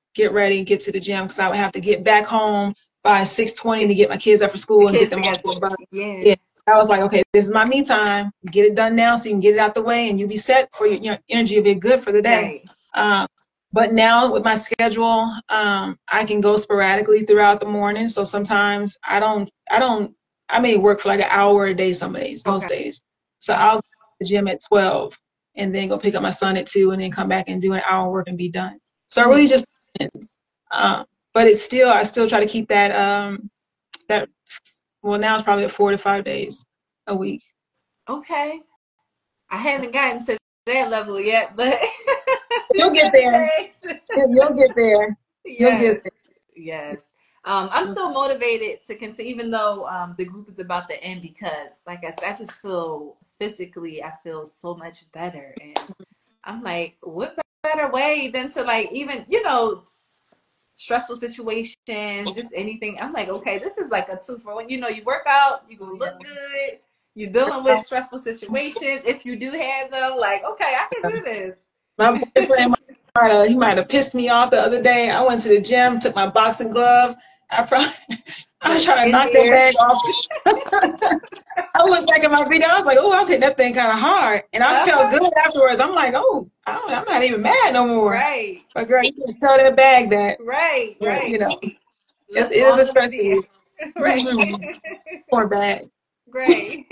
get ready, get to the gym, because I would have to get back home by six twenty to get my kids up for school and get them off to the bus. Yeah. yeah. I was like, okay, this is my me time. Get it done now so you can get it out the way and you'll be set for your, your energy will be good for the day. Right. Um, but now with my schedule, um, I can go sporadically throughout the morning. So sometimes I don't, I don't, I may work for like an hour a day some days, most okay. days. So I'll go to the gym at twelve and then go pick up my son at two and then come back and do an hour work and be done. So mm-hmm. it really just depends. Um, but it's still, I still try to keep that, um, that, well, now it's probably four to five days a week. Okay. I haven't gotten to that level yet, but you'll get there. You'll get there. You'll yes. get there. Yes. Um, I'm still motivated to continue, even though um, the group is about to end, because, like I said, I just feel physically, I feel so much better. And I'm like, what better way than to, like, even, you know, stressful situations, just anything. I'm like, okay, this is like a two for one. You know, you work out, you gonna look good. You're dealing with stressful situations. If you do have them, like, okay, I can do this. My boyfriend, he might have pissed me off the other day. I went to the gym, took my boxing gloves. I probably, I was trying to knock that bag off. I looked back at my video. I was like, oh, I was hitting that thing kind of hard. And I felt good afterwards. I'm like, oh, I don't, I'm not even mad no more. Right. But girl, you can tell that bag that. Right, right. You know, it's, it is a stress relief. Right. Poor bag. Right.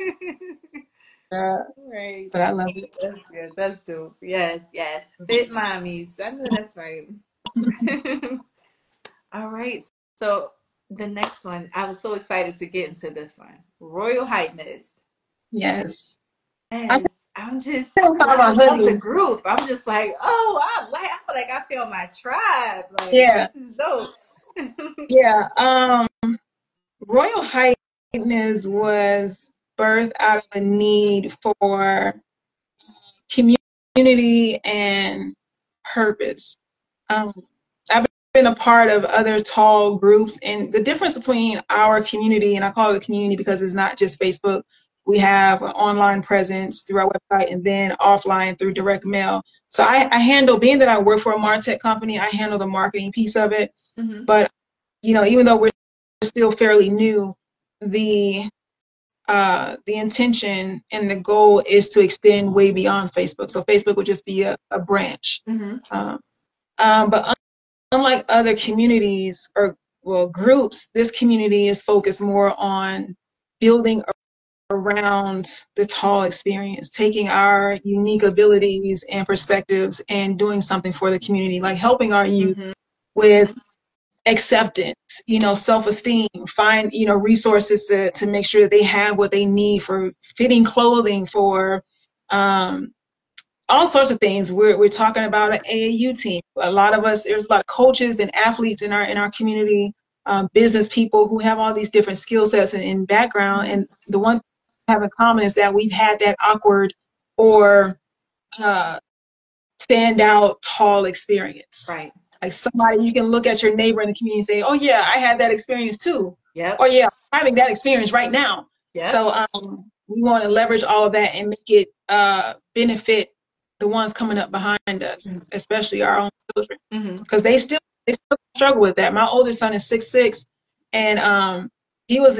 Uh, right. But I love it. That's good. That's dope. Yes, yes. Fit mommies. I know that's right. All right. So the next one, I was so excited to get into this one. Royal Highness. Yes. Yes. I'm just, I love the group. I'm just like, oh, I like, I feel like I feel my tribe. Like, yeah. This is dope. yeah. Um, Royal Highness was birthed out of a need for community and purpose. Um, I've been a part of other tall groups, and the difference between our community, and I call it a community because it's not just Facebook. We have an online presence through our website and then offline through direct mail. So I, I handle, being that I work for a MarTech company, I handle the marketing piece of it. Mm-hmm. But, you know, even though we're still fairly new, the uh, the intention and the goal is to extend way beyond Facebook. So Facebook would just be a, a branch. Mm-hmm. um, um, but un- unlike other communities or, well, groups, this community is focused more on building a around the tall experience, taking our unique abilities and perspectives and doing something for the community, like helping our youth mm-hmm. with acceptance, you know, self-esteem, find, you know, resources to, to make sure that they have what they need for fitting clothing, for um, all sorts of things. We're, we're talking about an A A U team. A lot of us, there's a lot of coaches and athletes in our, in our community, um, business people who have all these different skill sets and, and background. And the one have in common is that we've had that awkward or uh, stand out tall experience. Right. Like somebody, you can look at your neighbor in the community and say, oh yeah, I had that experience too. Yeah. Or yeah, I'm having that experience right now. Yeah. So um, we want to leverage all of that and make it uh, benefit the ones coming up behind us, mm-hmm. especially our own children, because mm-hmm. they still they still struggle with that. My oldest son is six six, and um, he was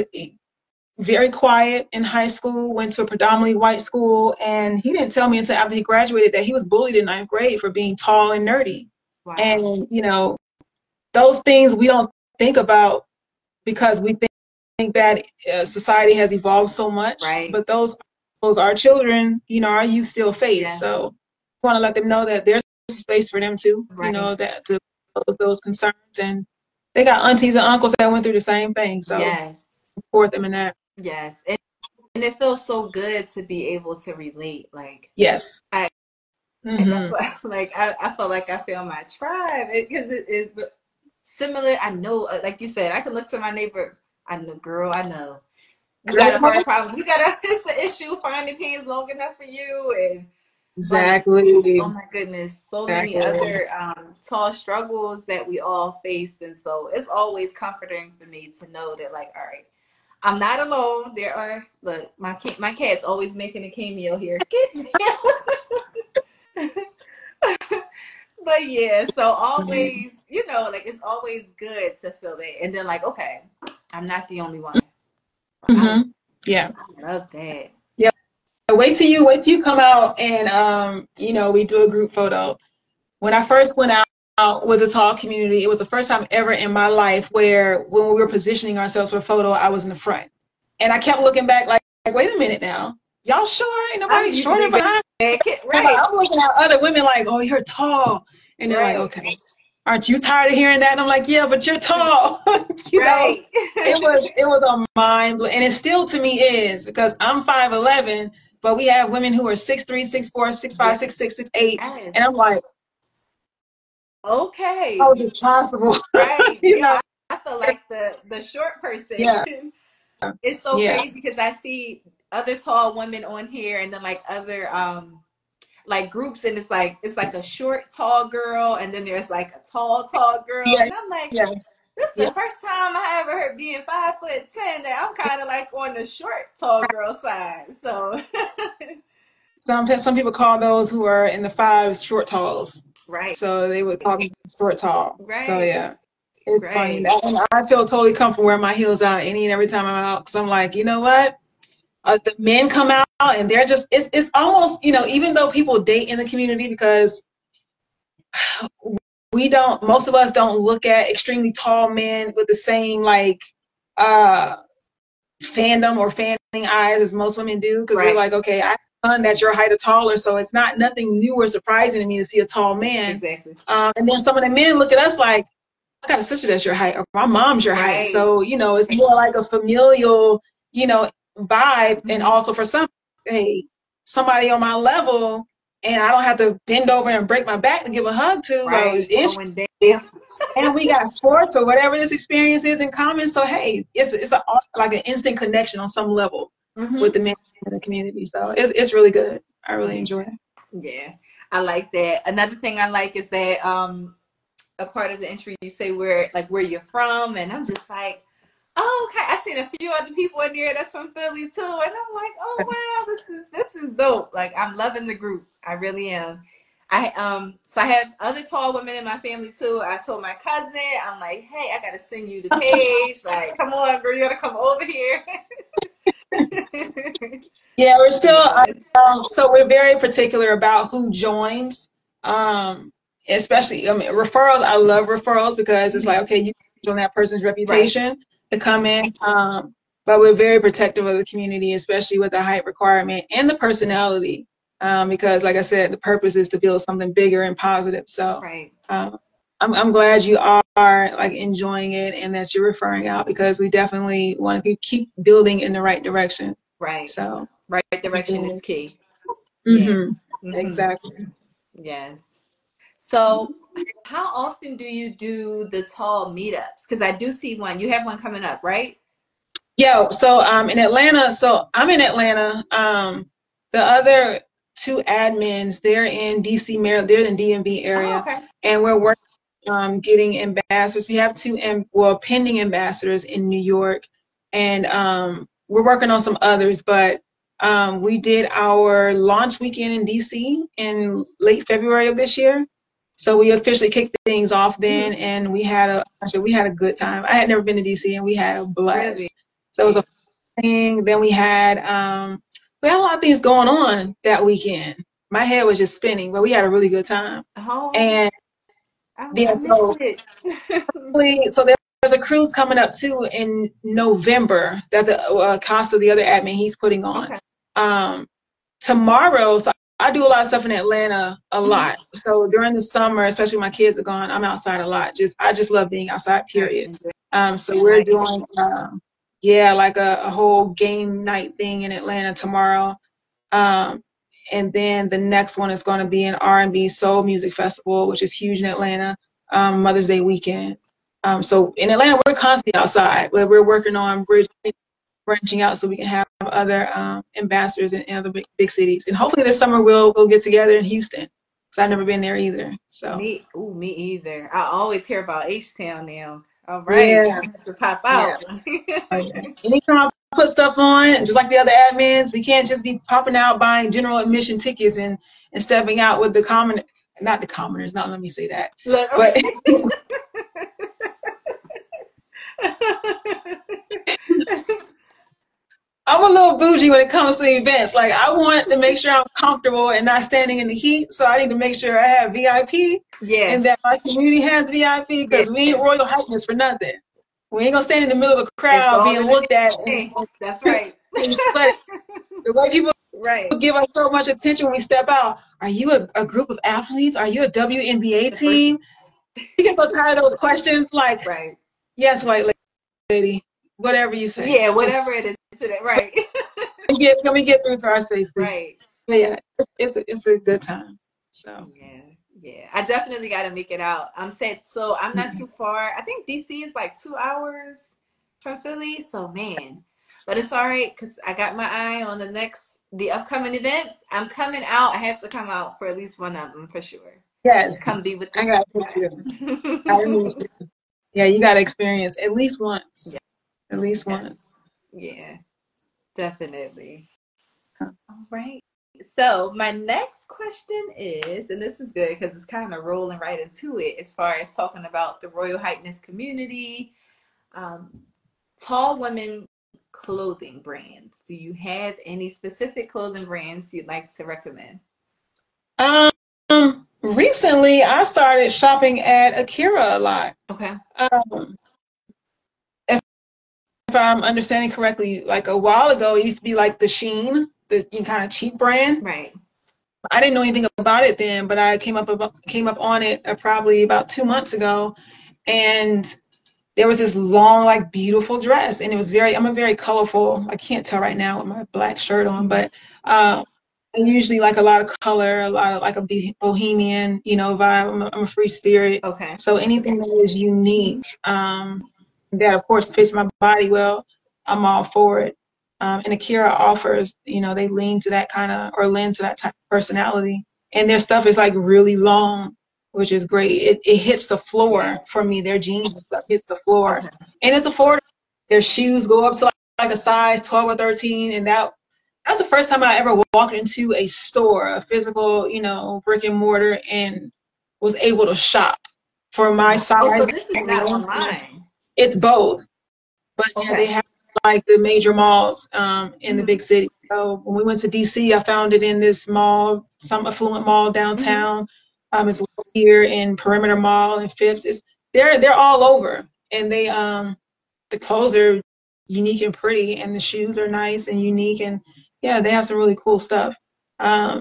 very quiet in high school, went to a predominantly white school, and he didn't tell me until after he graduated that he was bullied in ninth grade for being tall and nerdy. Wow. And, you know, those things we don't think about because we think, think that uh, society has evolved so much. Right. But those, those are children, you know, our youth still face. Yes. So I want to let them know that there's space for them too, right. you know, that to those, those concerns. And they got aunties and uncles that went through the same thing. So yes. support them in that. Yes. And, and it feels so good to be able to relate. Like, yes. I, mm-hmm. And that's why, like, I, I feel like I feel my tribe because it is similar. I know, like you said, I can look to my neighbor. I know, girl, I know. You got a hard problem. You got a, it's an issue finding pants long enough for you. And exactly. Like, oh my goodness. So exactly. many other um, tall struggles that we all faced. And so it's always comforting for me to know that, like, all right, I'm not alone. There are, look, my cat, my cat's always making a cameo here. Get me. But yeah, so always you know, like it's always good to feel it. And then like, okay, I'm not the only one. Mm-hmm. I, Yeah. I love that. Yeah. Wait till you wait till you come out and um, you know, we do a group photo. When I first went out, out with the tall community, it was the first time ever in my life where when we were positioning ourselves for a photo, I was in the front. And I kept looking back like, like wait a minute now. Y'all sure ain't nobody shorter behind? Right. I'm looking at other women like, oh, you're tall. And they're right. like, okay, aren't you tired of hearing that? And I'm like, yeah, but you're tall. you right. know, it was it was a mind blow. And it still to me is because I'm five eleven, but we have women who are six three, six four, six five, six six, six eight. Yes. And I'm like, okay. how is this possible? Right. you yeah, know? I, I feel like the, the short person. Yeah. It's so yeah. crazy because I see other tall women on here and then like other um like groups and it's like it's like a short tall girl and then there's like a tall tall girl yeah. and I'm like yeah. this is yeah. the first time I ever heard being five foot ten that I'm kind of like on the short tall girl side. So some some people call those who are in the fives short talls. Right. So they would call me short tall. Right. So yeah. It's right. funny. And I feel totally comfortable wearing my heels out any and every time I'm out because I'm like, you know what? Uh, the men come out and they're just, it's, it's almost, you know, even though people date in the community because we don't, most of us don't look at extremely tall men with the same like uh, fandom or fanning eyes as most women do because right. we're like, okay, I son that's your height or taller, so it's not nothing new or surprising to me to see a tall man. Exactly. Um, and then some of the men look at us like, I got a sister that's your height, or my mom's your right. height. So, you know, it's more like a familial, you know, vibe. Mm-hmm. And also for some, hey, somebody on my level, and I don't have to bend over and break my back to give a hug to. Right. So and we got sports or whatever this experience is in common. So, hey, it's it's a, like an instant connection on some level mm-hmm. with the men in the community. So it's it's really good. I really enjoy it. Yeah, I like that. Another thing I like is that um. a part of the entry you say where like where you're from and I'm just like, oh okay, I seen a few other people in there that's from Philly too and I'm like, oh wow, this is this is dope. Like I'm loving the group. I really am. I um so I have other tall women in my family too. I told my cousin, I'm like, hey, I gotta send you the page. Like, come on, girl, you gotta come over here. Yeah, we're still um, so we're very particular about who joins. Um Especially, I mean, referrals. I love referrals because it's like, okay, you on that person's reputation right. to come in. Um, but we're very protective of the community, especially with the height requirement and the personality. Um, because, like I said, the purpose is to build something bigger and positive. So, right. um, I'm I'm glad you are like enjoying it and that you're referring out because we definitely want to keep building in the right direction. Right. So, right direction is key. Mm-hmm. Yeah. Mm-hmm. Exactly. Yes. So how often do you do the tall meetups? Because I do see one. You have one coming up, right? Yeah. So um, in Atlanta, so I'm in Atlanta. Um, the other two admins, they're in D C, Maryland. They're in the D M V area. Oh, okay. And we're working um, getting ambassadors. We have two, am- well, pending ambassadors in New York. And um, we're working on some others. But um, we did our launch weekend in D C in late February of this year. So we officially kicked things off then, and we had a actually we had a good time. I had never been to D C, and we had a blast. Really? So it was a thing. Then we had um, we had a lot of things going on that weekend. My head was just spinning, but we had a really good time. Oh, and I, yeah, I so so there's a cruise coming up too in November that the uh, Costa, the other admin, he's putting on. Okay. Um, tomorrow, so I do a lot of stuff in Atlanta a lot. So during the summer, especially when my kids are gone, I'm outside a lot. Just I just love being outside, period. Um, so we're doing, um, yeah, like a, a whole game night thing in Atlanta tomorrow. Um, and then the next one is going to be an R and B Soul Music Festival, which is huge in Atlanta, um, Mother's Day weekend. Um, so in Atlanta, we're constantly outside. We're, we're working on bridging branching out so we can have other um, ambassadors in, in other big, big cities. And hopefully this summer we'll go get together in Houston because I've never been there either. So me, ooh, me either. I always hear about H-Town now. All right, yeah. To pop out. Yeah. Oh, yeah. Anytime I put stuff on, just like the other admins, we can't just be popping out buying general admission tickets and, and stepping out with the common not the commoners, not let me say that. Look, But I'm a little bougie when it comes to events. Like, I want to make sure I'm comfortable and not standing in the heat. So I need to make sure I have V I P yeah, and that my community has V I P, because yeah. we ain't Royal Highness for nothing. We ain't gonna stand in the middle of a It's crowd all being in looked the at name. and, That's right. and sweat. The way people Right. give us so much attention when we step out. Are you a, a group of athletes? Are you a W N B A The first, team? You get so tired of those questions. Like, right. yes, white lady, whatever you say. Yeah, whatever it is. Right. Let me get, let me get through to our space, please. Right. But yeah, it's, it's, a, it's a good time. So Yeah, yeah. I definitely got to make it out. I'm set. So I'm not too far. I think D C is like two hours from Philly. So man, but it's all right because I got my eye on the next, the upcoming events. I'm coming out. I have to come out for at least one of them for sure. yes, Come be with I this. got you. I mean, yeah, you got to experience at least once. Yeah. At least Yeah. once. Yeah, definitely. All right. So my next question is, and this is good because it's kind of rolling right into it as far as talking about the Royal Highness community, um, tall women clothing brands. Do you have any specific clothing brands you'd like to recommend? Um, recently I started shopping at Akira a lot. Okay. Um, if, if I'm understanding correctly, like a while ago, it used to be like the Shein, the kind of cheap brand. Right. I didn't know anything about it then, but I came up about, came up on it uh, probably about two months ago, and there was this long, like, beautiful dress, and it was very. I'm a very colorful. I can't tell right now with my black shirt on, but um, I usually like a lot of color, a lot of like a bohemian, you know, vibe. I'm a, I'm a free spirit, Okay. so anything that is unique, um, that of course fits my body well, I'm all for it. Um, and Akira offers, you know, they lean to that kind of, or lend to that type of personality. And their stuff is like really long, which is great. It, it hits the floor for me. Their jeans and stuff hits the floor. Okay. And it's affordable. Their shoes go up to like, like a size twelve or thirteen. And that, that was the first time I ever walked into a store, a physical, you know, brick and mortar, and was able to shop for my size. Oh, so this is not online. It's both. But Okay. yeah, they have like the major malls um, in mm-hmm. the big city. So when we went to D C, I found it in this mall, some affluent mall downtown, mm-hmm. um, as well here in Perimeter Mall and Phipps. It's they're they're all over, and they um the clothes are unique and pretty, and the shoes are nice and unique, and yeah, they have some really cool stuff. Um,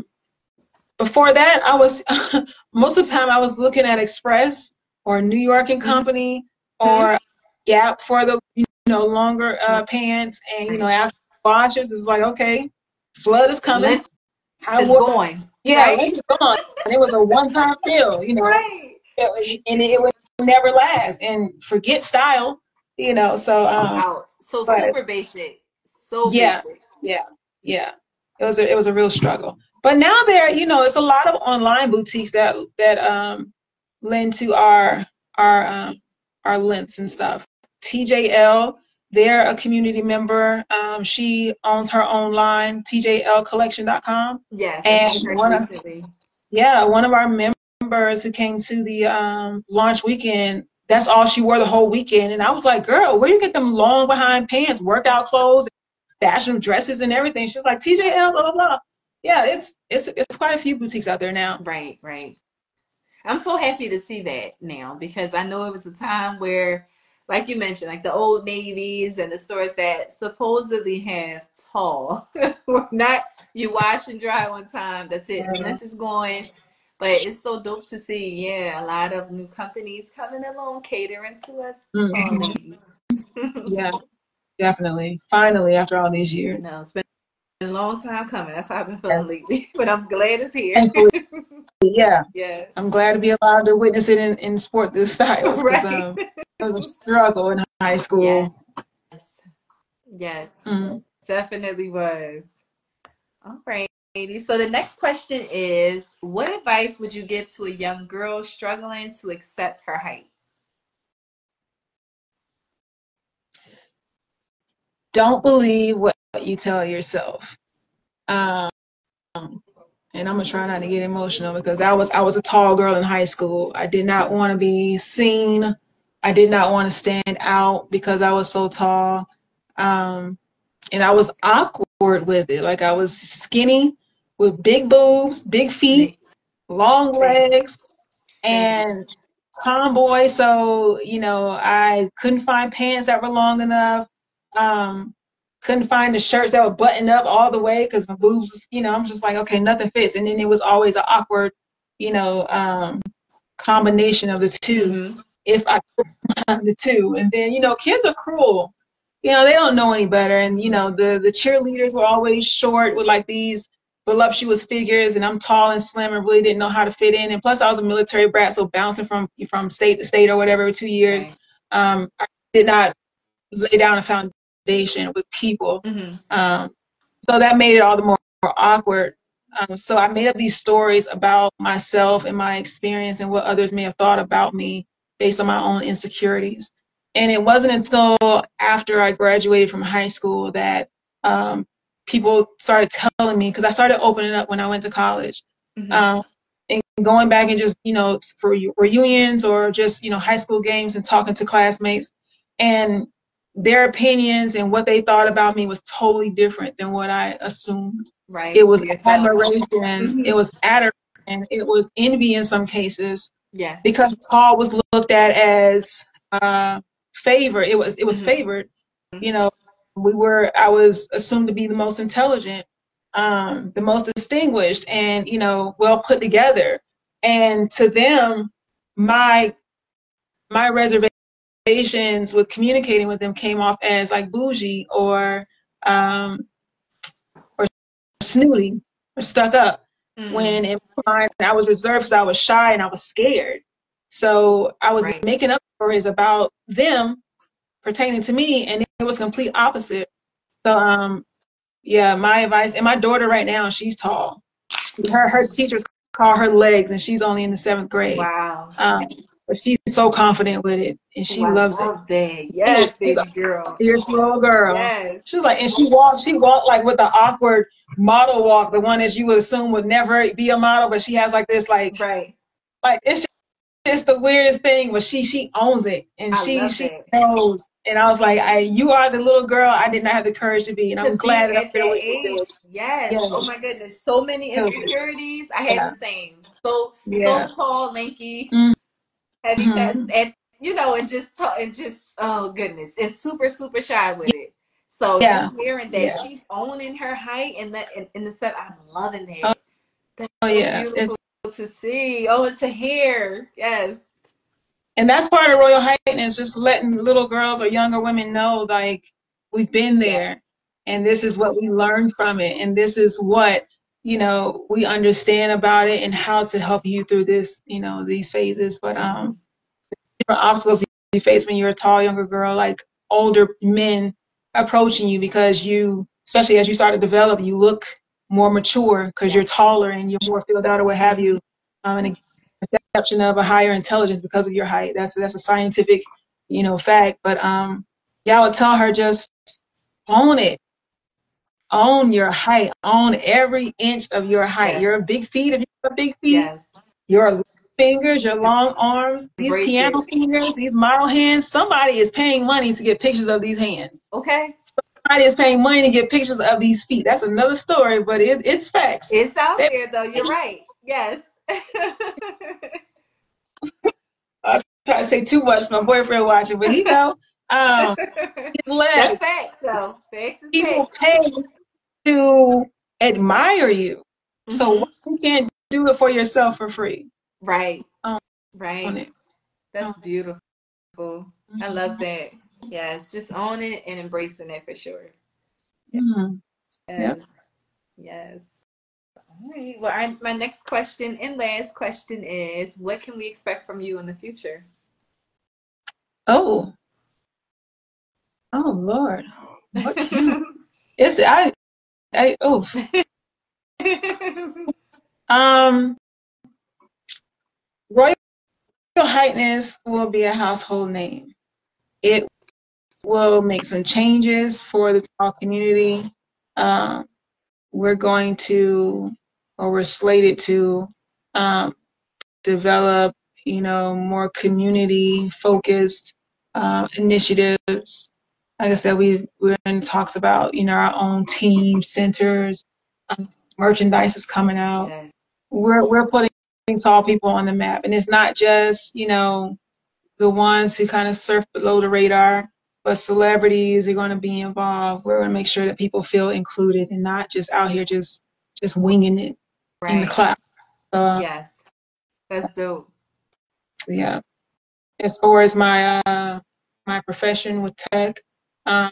before that, I was most of the time I was looking at Express or New York and Company mm-hmm. or Gap for the you know longer uh, pants, and you know after washes it's like, okay, flood is coming. How it's going? Yeah, right? it's gone. And it was a one-time deal, you know, right? It, and it would never last. And forget style, you know. So um, out. So but, super basic. So yeah, basic. yeah, yeah. It was a it was a real struggle. But now there, you know, it's a lot of online boutiques that that um lend to our our um our lengths and stuff. T J L, they're a community member. Um, she owns her own line, T J L collection dot com. Yes, and one of, yeah, one of our members who came to the um, launch weekend, that's all she wore the whole weekend. And I was like, girl, where you get them long behind pants, workout clothes, fashion dresses and everything? She was like, T J L, blah, blah, blah. Yeah, it's it's it's quite a few boutiques out there now. Right, right. I'm so happy to see that now, because I know it was a time where, like you mentioned, like the Old Navies and the stores that supposedly have tall were not, you wash and dry one time, that's it, Yeah. nothing's going. But it's so dope to see, yeah, a lot of new companies coming along, catering to us mm-hmm. tall ladies. Yeah, definitely. Finally, after all these years. You know, it's been a long time coming. That's how I've been feeling yes. lately. But I'm glad it's here. yeah. Yeah. I'm glad to be allowed to witness it in, in sport this styles. Right. Um, it was a struggle in high school. Yes. Yes. Mm. Definitely was. All right. So the next question is, what advice would you give to a young girl struggling to accept her height? Don't believe what you tell yourself. Um, and I'm gonna try not to get emotional because I was I was a tall girl in high school. I did not want to be seen. I did not want to stand out because I was so tall. Um, and I was awkward with it. Like I was skinny with big boobs, big feet, long legs, and tomboy. So, you know, I couldn't find pants that were long enough. Um, couldn't find the shirts that were buttoned up all the way because my boobs, you know, I'm just like, okay, nothing fits. And then it was always an awkward, you know, um, combination of the two. Mm-hmm. If I could find the two. And then, you know, kids are cruel. You know, they don't know any better. And, you know, the, the cheerleaders were always short with like these voluptuous figures, and I'm tall and slim and really didn't know how to fit in. And plus I was a military brat, so bouncing from from state to state or whatever two years, um, I did not lay down a foundation with people. Mm-hmm. Um, so that made it all the more, more awkward. Um, so I made up these stories about myself and my experience and what others may have thought about me based on my own insecurities. And it wasn't until after I graduated from high school that um, people started telling me, because I started opening up when I went to college. Mm-hmm. um, and going back and just, you know, for reunions or just, you know, high school games and talking to classmates, and their opinions and what they thought about me was totally different than what I assumed. Right. It was admiration. Mm-hmm. It was adoration. It was envy in some cases. Yeah. Because tall was looked at as uh, favor. It was it was mm-hmm. favored. You know, we were. I was assumed to be the most intelligent, um, the most distinguished, and you know, well put together. And to them, my my reservation with communicating with them came off as like bougie or um, or snooty or stuck up. Mm-hmm. When in my mind I was reserved because I was shy and I was scared. So I was right. making up stories about them pertaining to me, and it was complete opposite. So um, yeah, my advice, and my daughter right now, she's tall. Her her teachers call her legs, and she's only in the seventh grade. Wow. Um, But she's so confident with it, and she oh, loves love it. That. Yes, she's baby a girl. Fierce little girl. Yes. She's like, and she walked. She walked like with the awkward model walk, the one that you would assume would never be a model, but she has like this, like, right, like it's just, it's the weirdest thing. But she she owns it, and I she she it. knows. And I was like, I, you are the little girl I did not have the courage to be, and to I'm glad that I'm there with you. Yes. yes. Oh my goodness, so many insecurities. I had yeah. the same. So yeah. so tall, lanky. Mm-hmm. Heavy mm-hmm. chest, and you know, and just t- and just oh goodness, and super super shy with it. So yeah. just hearing that yeah. she's owning her height and that in, in the set, I'm loving that. Oh, that's oh so yeah, beautiful it's, to see. Oh, and to hear, yes. And that's part of Royal Heightness, just letting little girls or younger women know, like, we've been there, yeah. and this is what we learned from it, and this is what, you know, we understand about it and how to help you through this, you know, these phases. But um, different obstacles you face when you're a tall, younger girl, like older men approaching you because you, especially as you start to develop, you look more mature because you're taller and you're more filled out or what have you. Um, and a perception of a higher intelligence because of your height. That's that's a scientific, you know, fact. But um, yeah, I would tell her, just own it. Own your height. Own every inch of your height. Yes. Your big feet, if you have big feet, yes. your fingers, your long arms, these Embrace piano it. fingers, these model hands. Somebody is paying money to get pictures of these hands. Okay. Somebody is paying money to get pictures of these feet. That's another story, but it, it's facts. It's out they, there, though. You're right. Yes. I try to say too much. My boyfriend watching, but he know. Um, his legs. That's facts, though. Facts is People facts. pay to admire you. Mm-hmm. So why you can't do it for yourself for free? Right. Um, right. That's beautiful. Mm-hmm. I love that. Yes, just owning it and embracing it for sure. Mm-hmm. Yep. Yes. All right. Well, our, my next question and last question is, what can we expect from you in the future? Oh. Oh Lord. What can it's I I oh um Royal Heightness will be a household name. It will make some changes for the tall community. Um, we're going to or we're slated to um, develop, you know, more community focused uh, initiatives. Like I said, we we're in talks about, you know, our own team centers. Um, merchandise is coming out. Yeah. We're we're putting tall people on the map, and it's not just, you know, the ones who kind of surf below the radar, but celebrities are going to be involved. We're going to make sure that people feel included and not just out here just just winging it in the Right. cloud. So, uh, Yes. That's dope. yeah. As far as my uh, my profession with tech, um,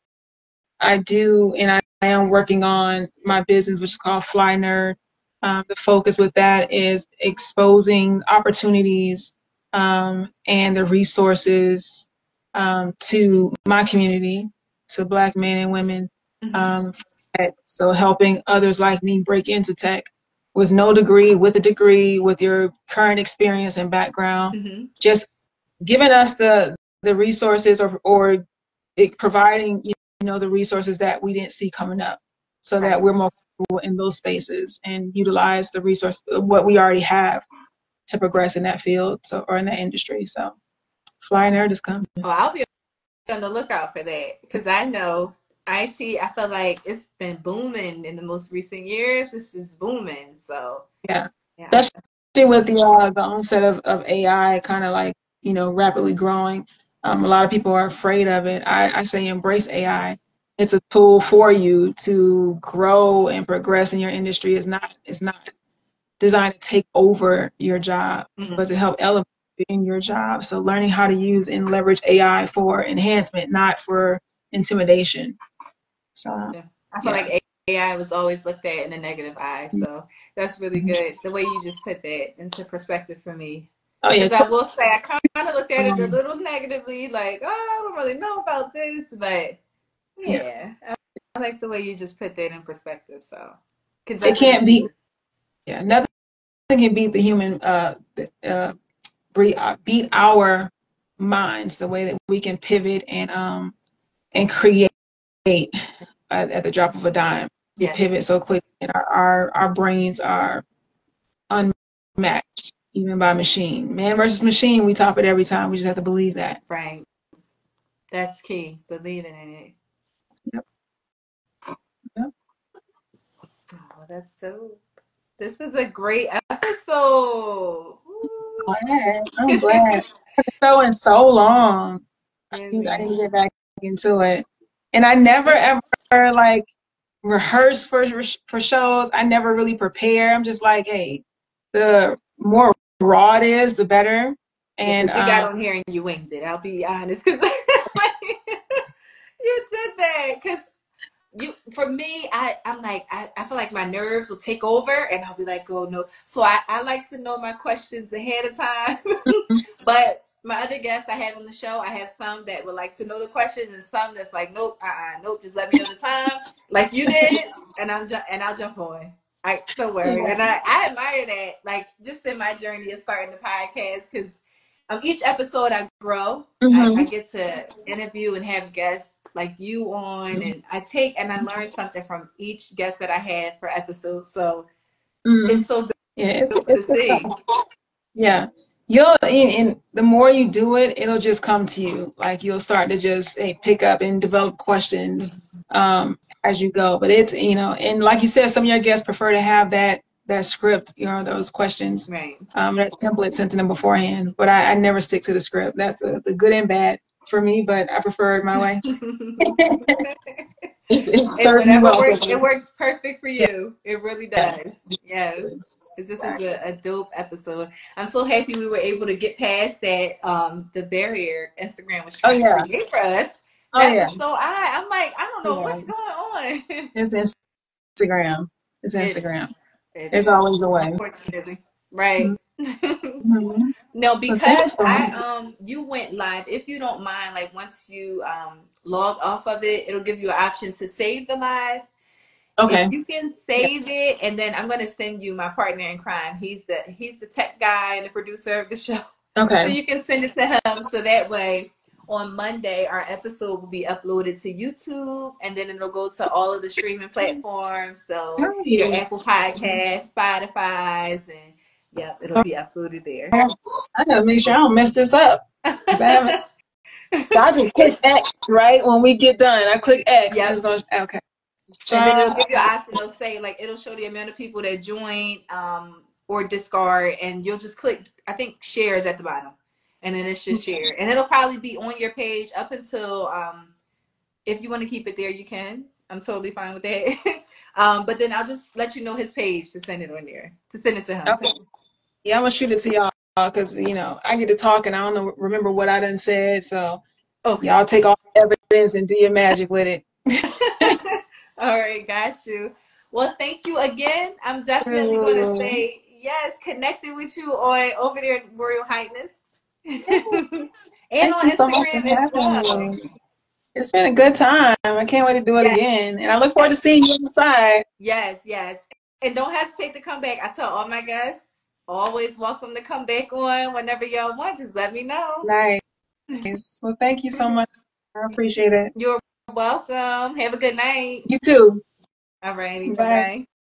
I do, and I, I am working on my business, which is called Fly Nerd. Um, the focus with that is exposing opportunities um, and the resources um, to my community, to Black men and women. Mm-hmm. Um, so helping others like me break into tech with no degree, with a degree, with your current experience and background, Mm-hmm. just giving us the the resources or or it providing you know the resources that we didn't see coming up, so Right. that we're more comfortable in those spaces and utilize the resource what we already have to progress in that field, so or in that industry. So Fly Nerd is coming. Oh, I'll be on the lookout for that because I know I T. I feel like it's been booming in the most recent years. It's just booming. So Yeah, yeah. especially with the uh, the onset of, of A I kind of like you know rapidly growing. Um, a lot of people are afraid of it. I, I say embrace A I. It's a tool for you to grow and progress in your industry. It's not it's not designed to take over your job, Mm-hmm. but to help elevate in your job. So learning how to use and leverage A I for enhancement, not for intimidation. So Yeah. I feel yeah. like A I was always looked at in a negative eye. So that's really good. The way you just put that into perspective for me. Oh yeah. Because I will say I kind of looked at it a Um, little negatively, like, oh, I don't really know about this. But yeah, I, I like the way you just put that in perspective. So can it can't definitely beat. Yeah, nothing can beat the human. Uh, uh, beat our minds the way that we can pivot and um and create at, at the drop of a dime. We yeah. pivot so quick, and our, our our brains are unmatched even by machine. Man versus machine, we top it every time. We just have to believe that. Right. That's key. Believing in it. Yep. Yep. Oh, that's dope. This was a great episode. Glad. I'm glad. So in so long, I need, I Really. need to get back into it. And I never ever like rehearse for for shows. I never really prepare. I'm just like, hey, the more raw it is, the better. Yeah, And because you got um, on here and you winged it. I'll be honest, because you did that. Because you, for me, I, I'm like, I, I feel like my nerves will take over, and I'll be like, oh no. So I, I like to know my questions ahead of time. But my other guests I have on the show, I have some that would like to know the questions, and some that's like, nope, uh-uh, nope, just let me know the time, like you did, and I'm ju- and I'll jump on. I don't worry, yeah. and I, I admire that, like just in my journey of starting the podcast, because um, each episode I grow. I, Mm-hmm. I get to interview and have guests like you on, and I take and I learn something from each guest that I had for episodes. So Mm-hmm. it's so Yeah, it's, dope it's to see. yeah. You'll and, and the more you do it, it'll just come to you. Like you'll start to just hey, pick up and develop questions um, as you go. But it's you know, and like you said, some of your guests prefer to have that that script, you know, those questions, Right. um, that template sent to them beforehand. But I, I never stick to the script. That's a, the good and bad for me. But I prefer it my way. it's, it's And served me whatever well. works, So, it works perfect for yeah. you. It really Yeah. does. Yes. This is Exactly. a, a dope episode. I'm so happy we were able to get past that, um, the barrier Instagram was Oh trying yeah. to create for us. Oh That yeah. was so I I'm like, I don't know Yeah. what's going on. It's Instagram. It's It Instagram. it There's is, always a way. unfortunately. Right. Mm-hmm. No, So thank you because so I much. um you went live. If you don't mind, like once you um log off of it, it'll give you an option to save the live. If Okay. you can Yeah. save it, and then I'm gonna send you my partner in crime. He's the he's the tech guy and the producer of the show. So Okay. you can send it to him so that way on Monday, our episode will be uploaded to YouTube, and then it'll go to all of the streaming platforms. So your Apple Podcasts, Spotify's, and yep, it'll be uploaded there. I gotta make sure I don't mess this up. I haven't. So I just click X, right? When we get done, I click X. Yep. And it's gonna, okay. And then it'll give you an option. It'll say, like, it'll show the amount of people that join um, or discard, and you'll just click, I think, shares at the bottom. And then it should share. And it'll probably be on your page up until, um, if you want to keep it there, you can. I'm totally fine with that. um, but then I'll just let you know his page to send it on there, to send it to him. Okay. Yeah, I'm gonna shoot it to y'all because, you know, I get to talk and I don't know, remember what I done said. So okay. Y'all take all the evidence and do your magic with it. All right, got you. Well, thank you again. I'm definitely going to stay, yes, connected with you on over there at Royal Highness. and thank on Instagram so as well. It's been a good time. I can't wait to do it yes. again. And I look forward to seeing you on the side. Yes, yes. And don't hesitate to come back. I tell all my guests, always welcome to come back on whenever y'all want. Just let me know. Nice. Well, thank you so much. I appreciate it. You're welcome. Have a good night. You too. All righty. Bye. Bye.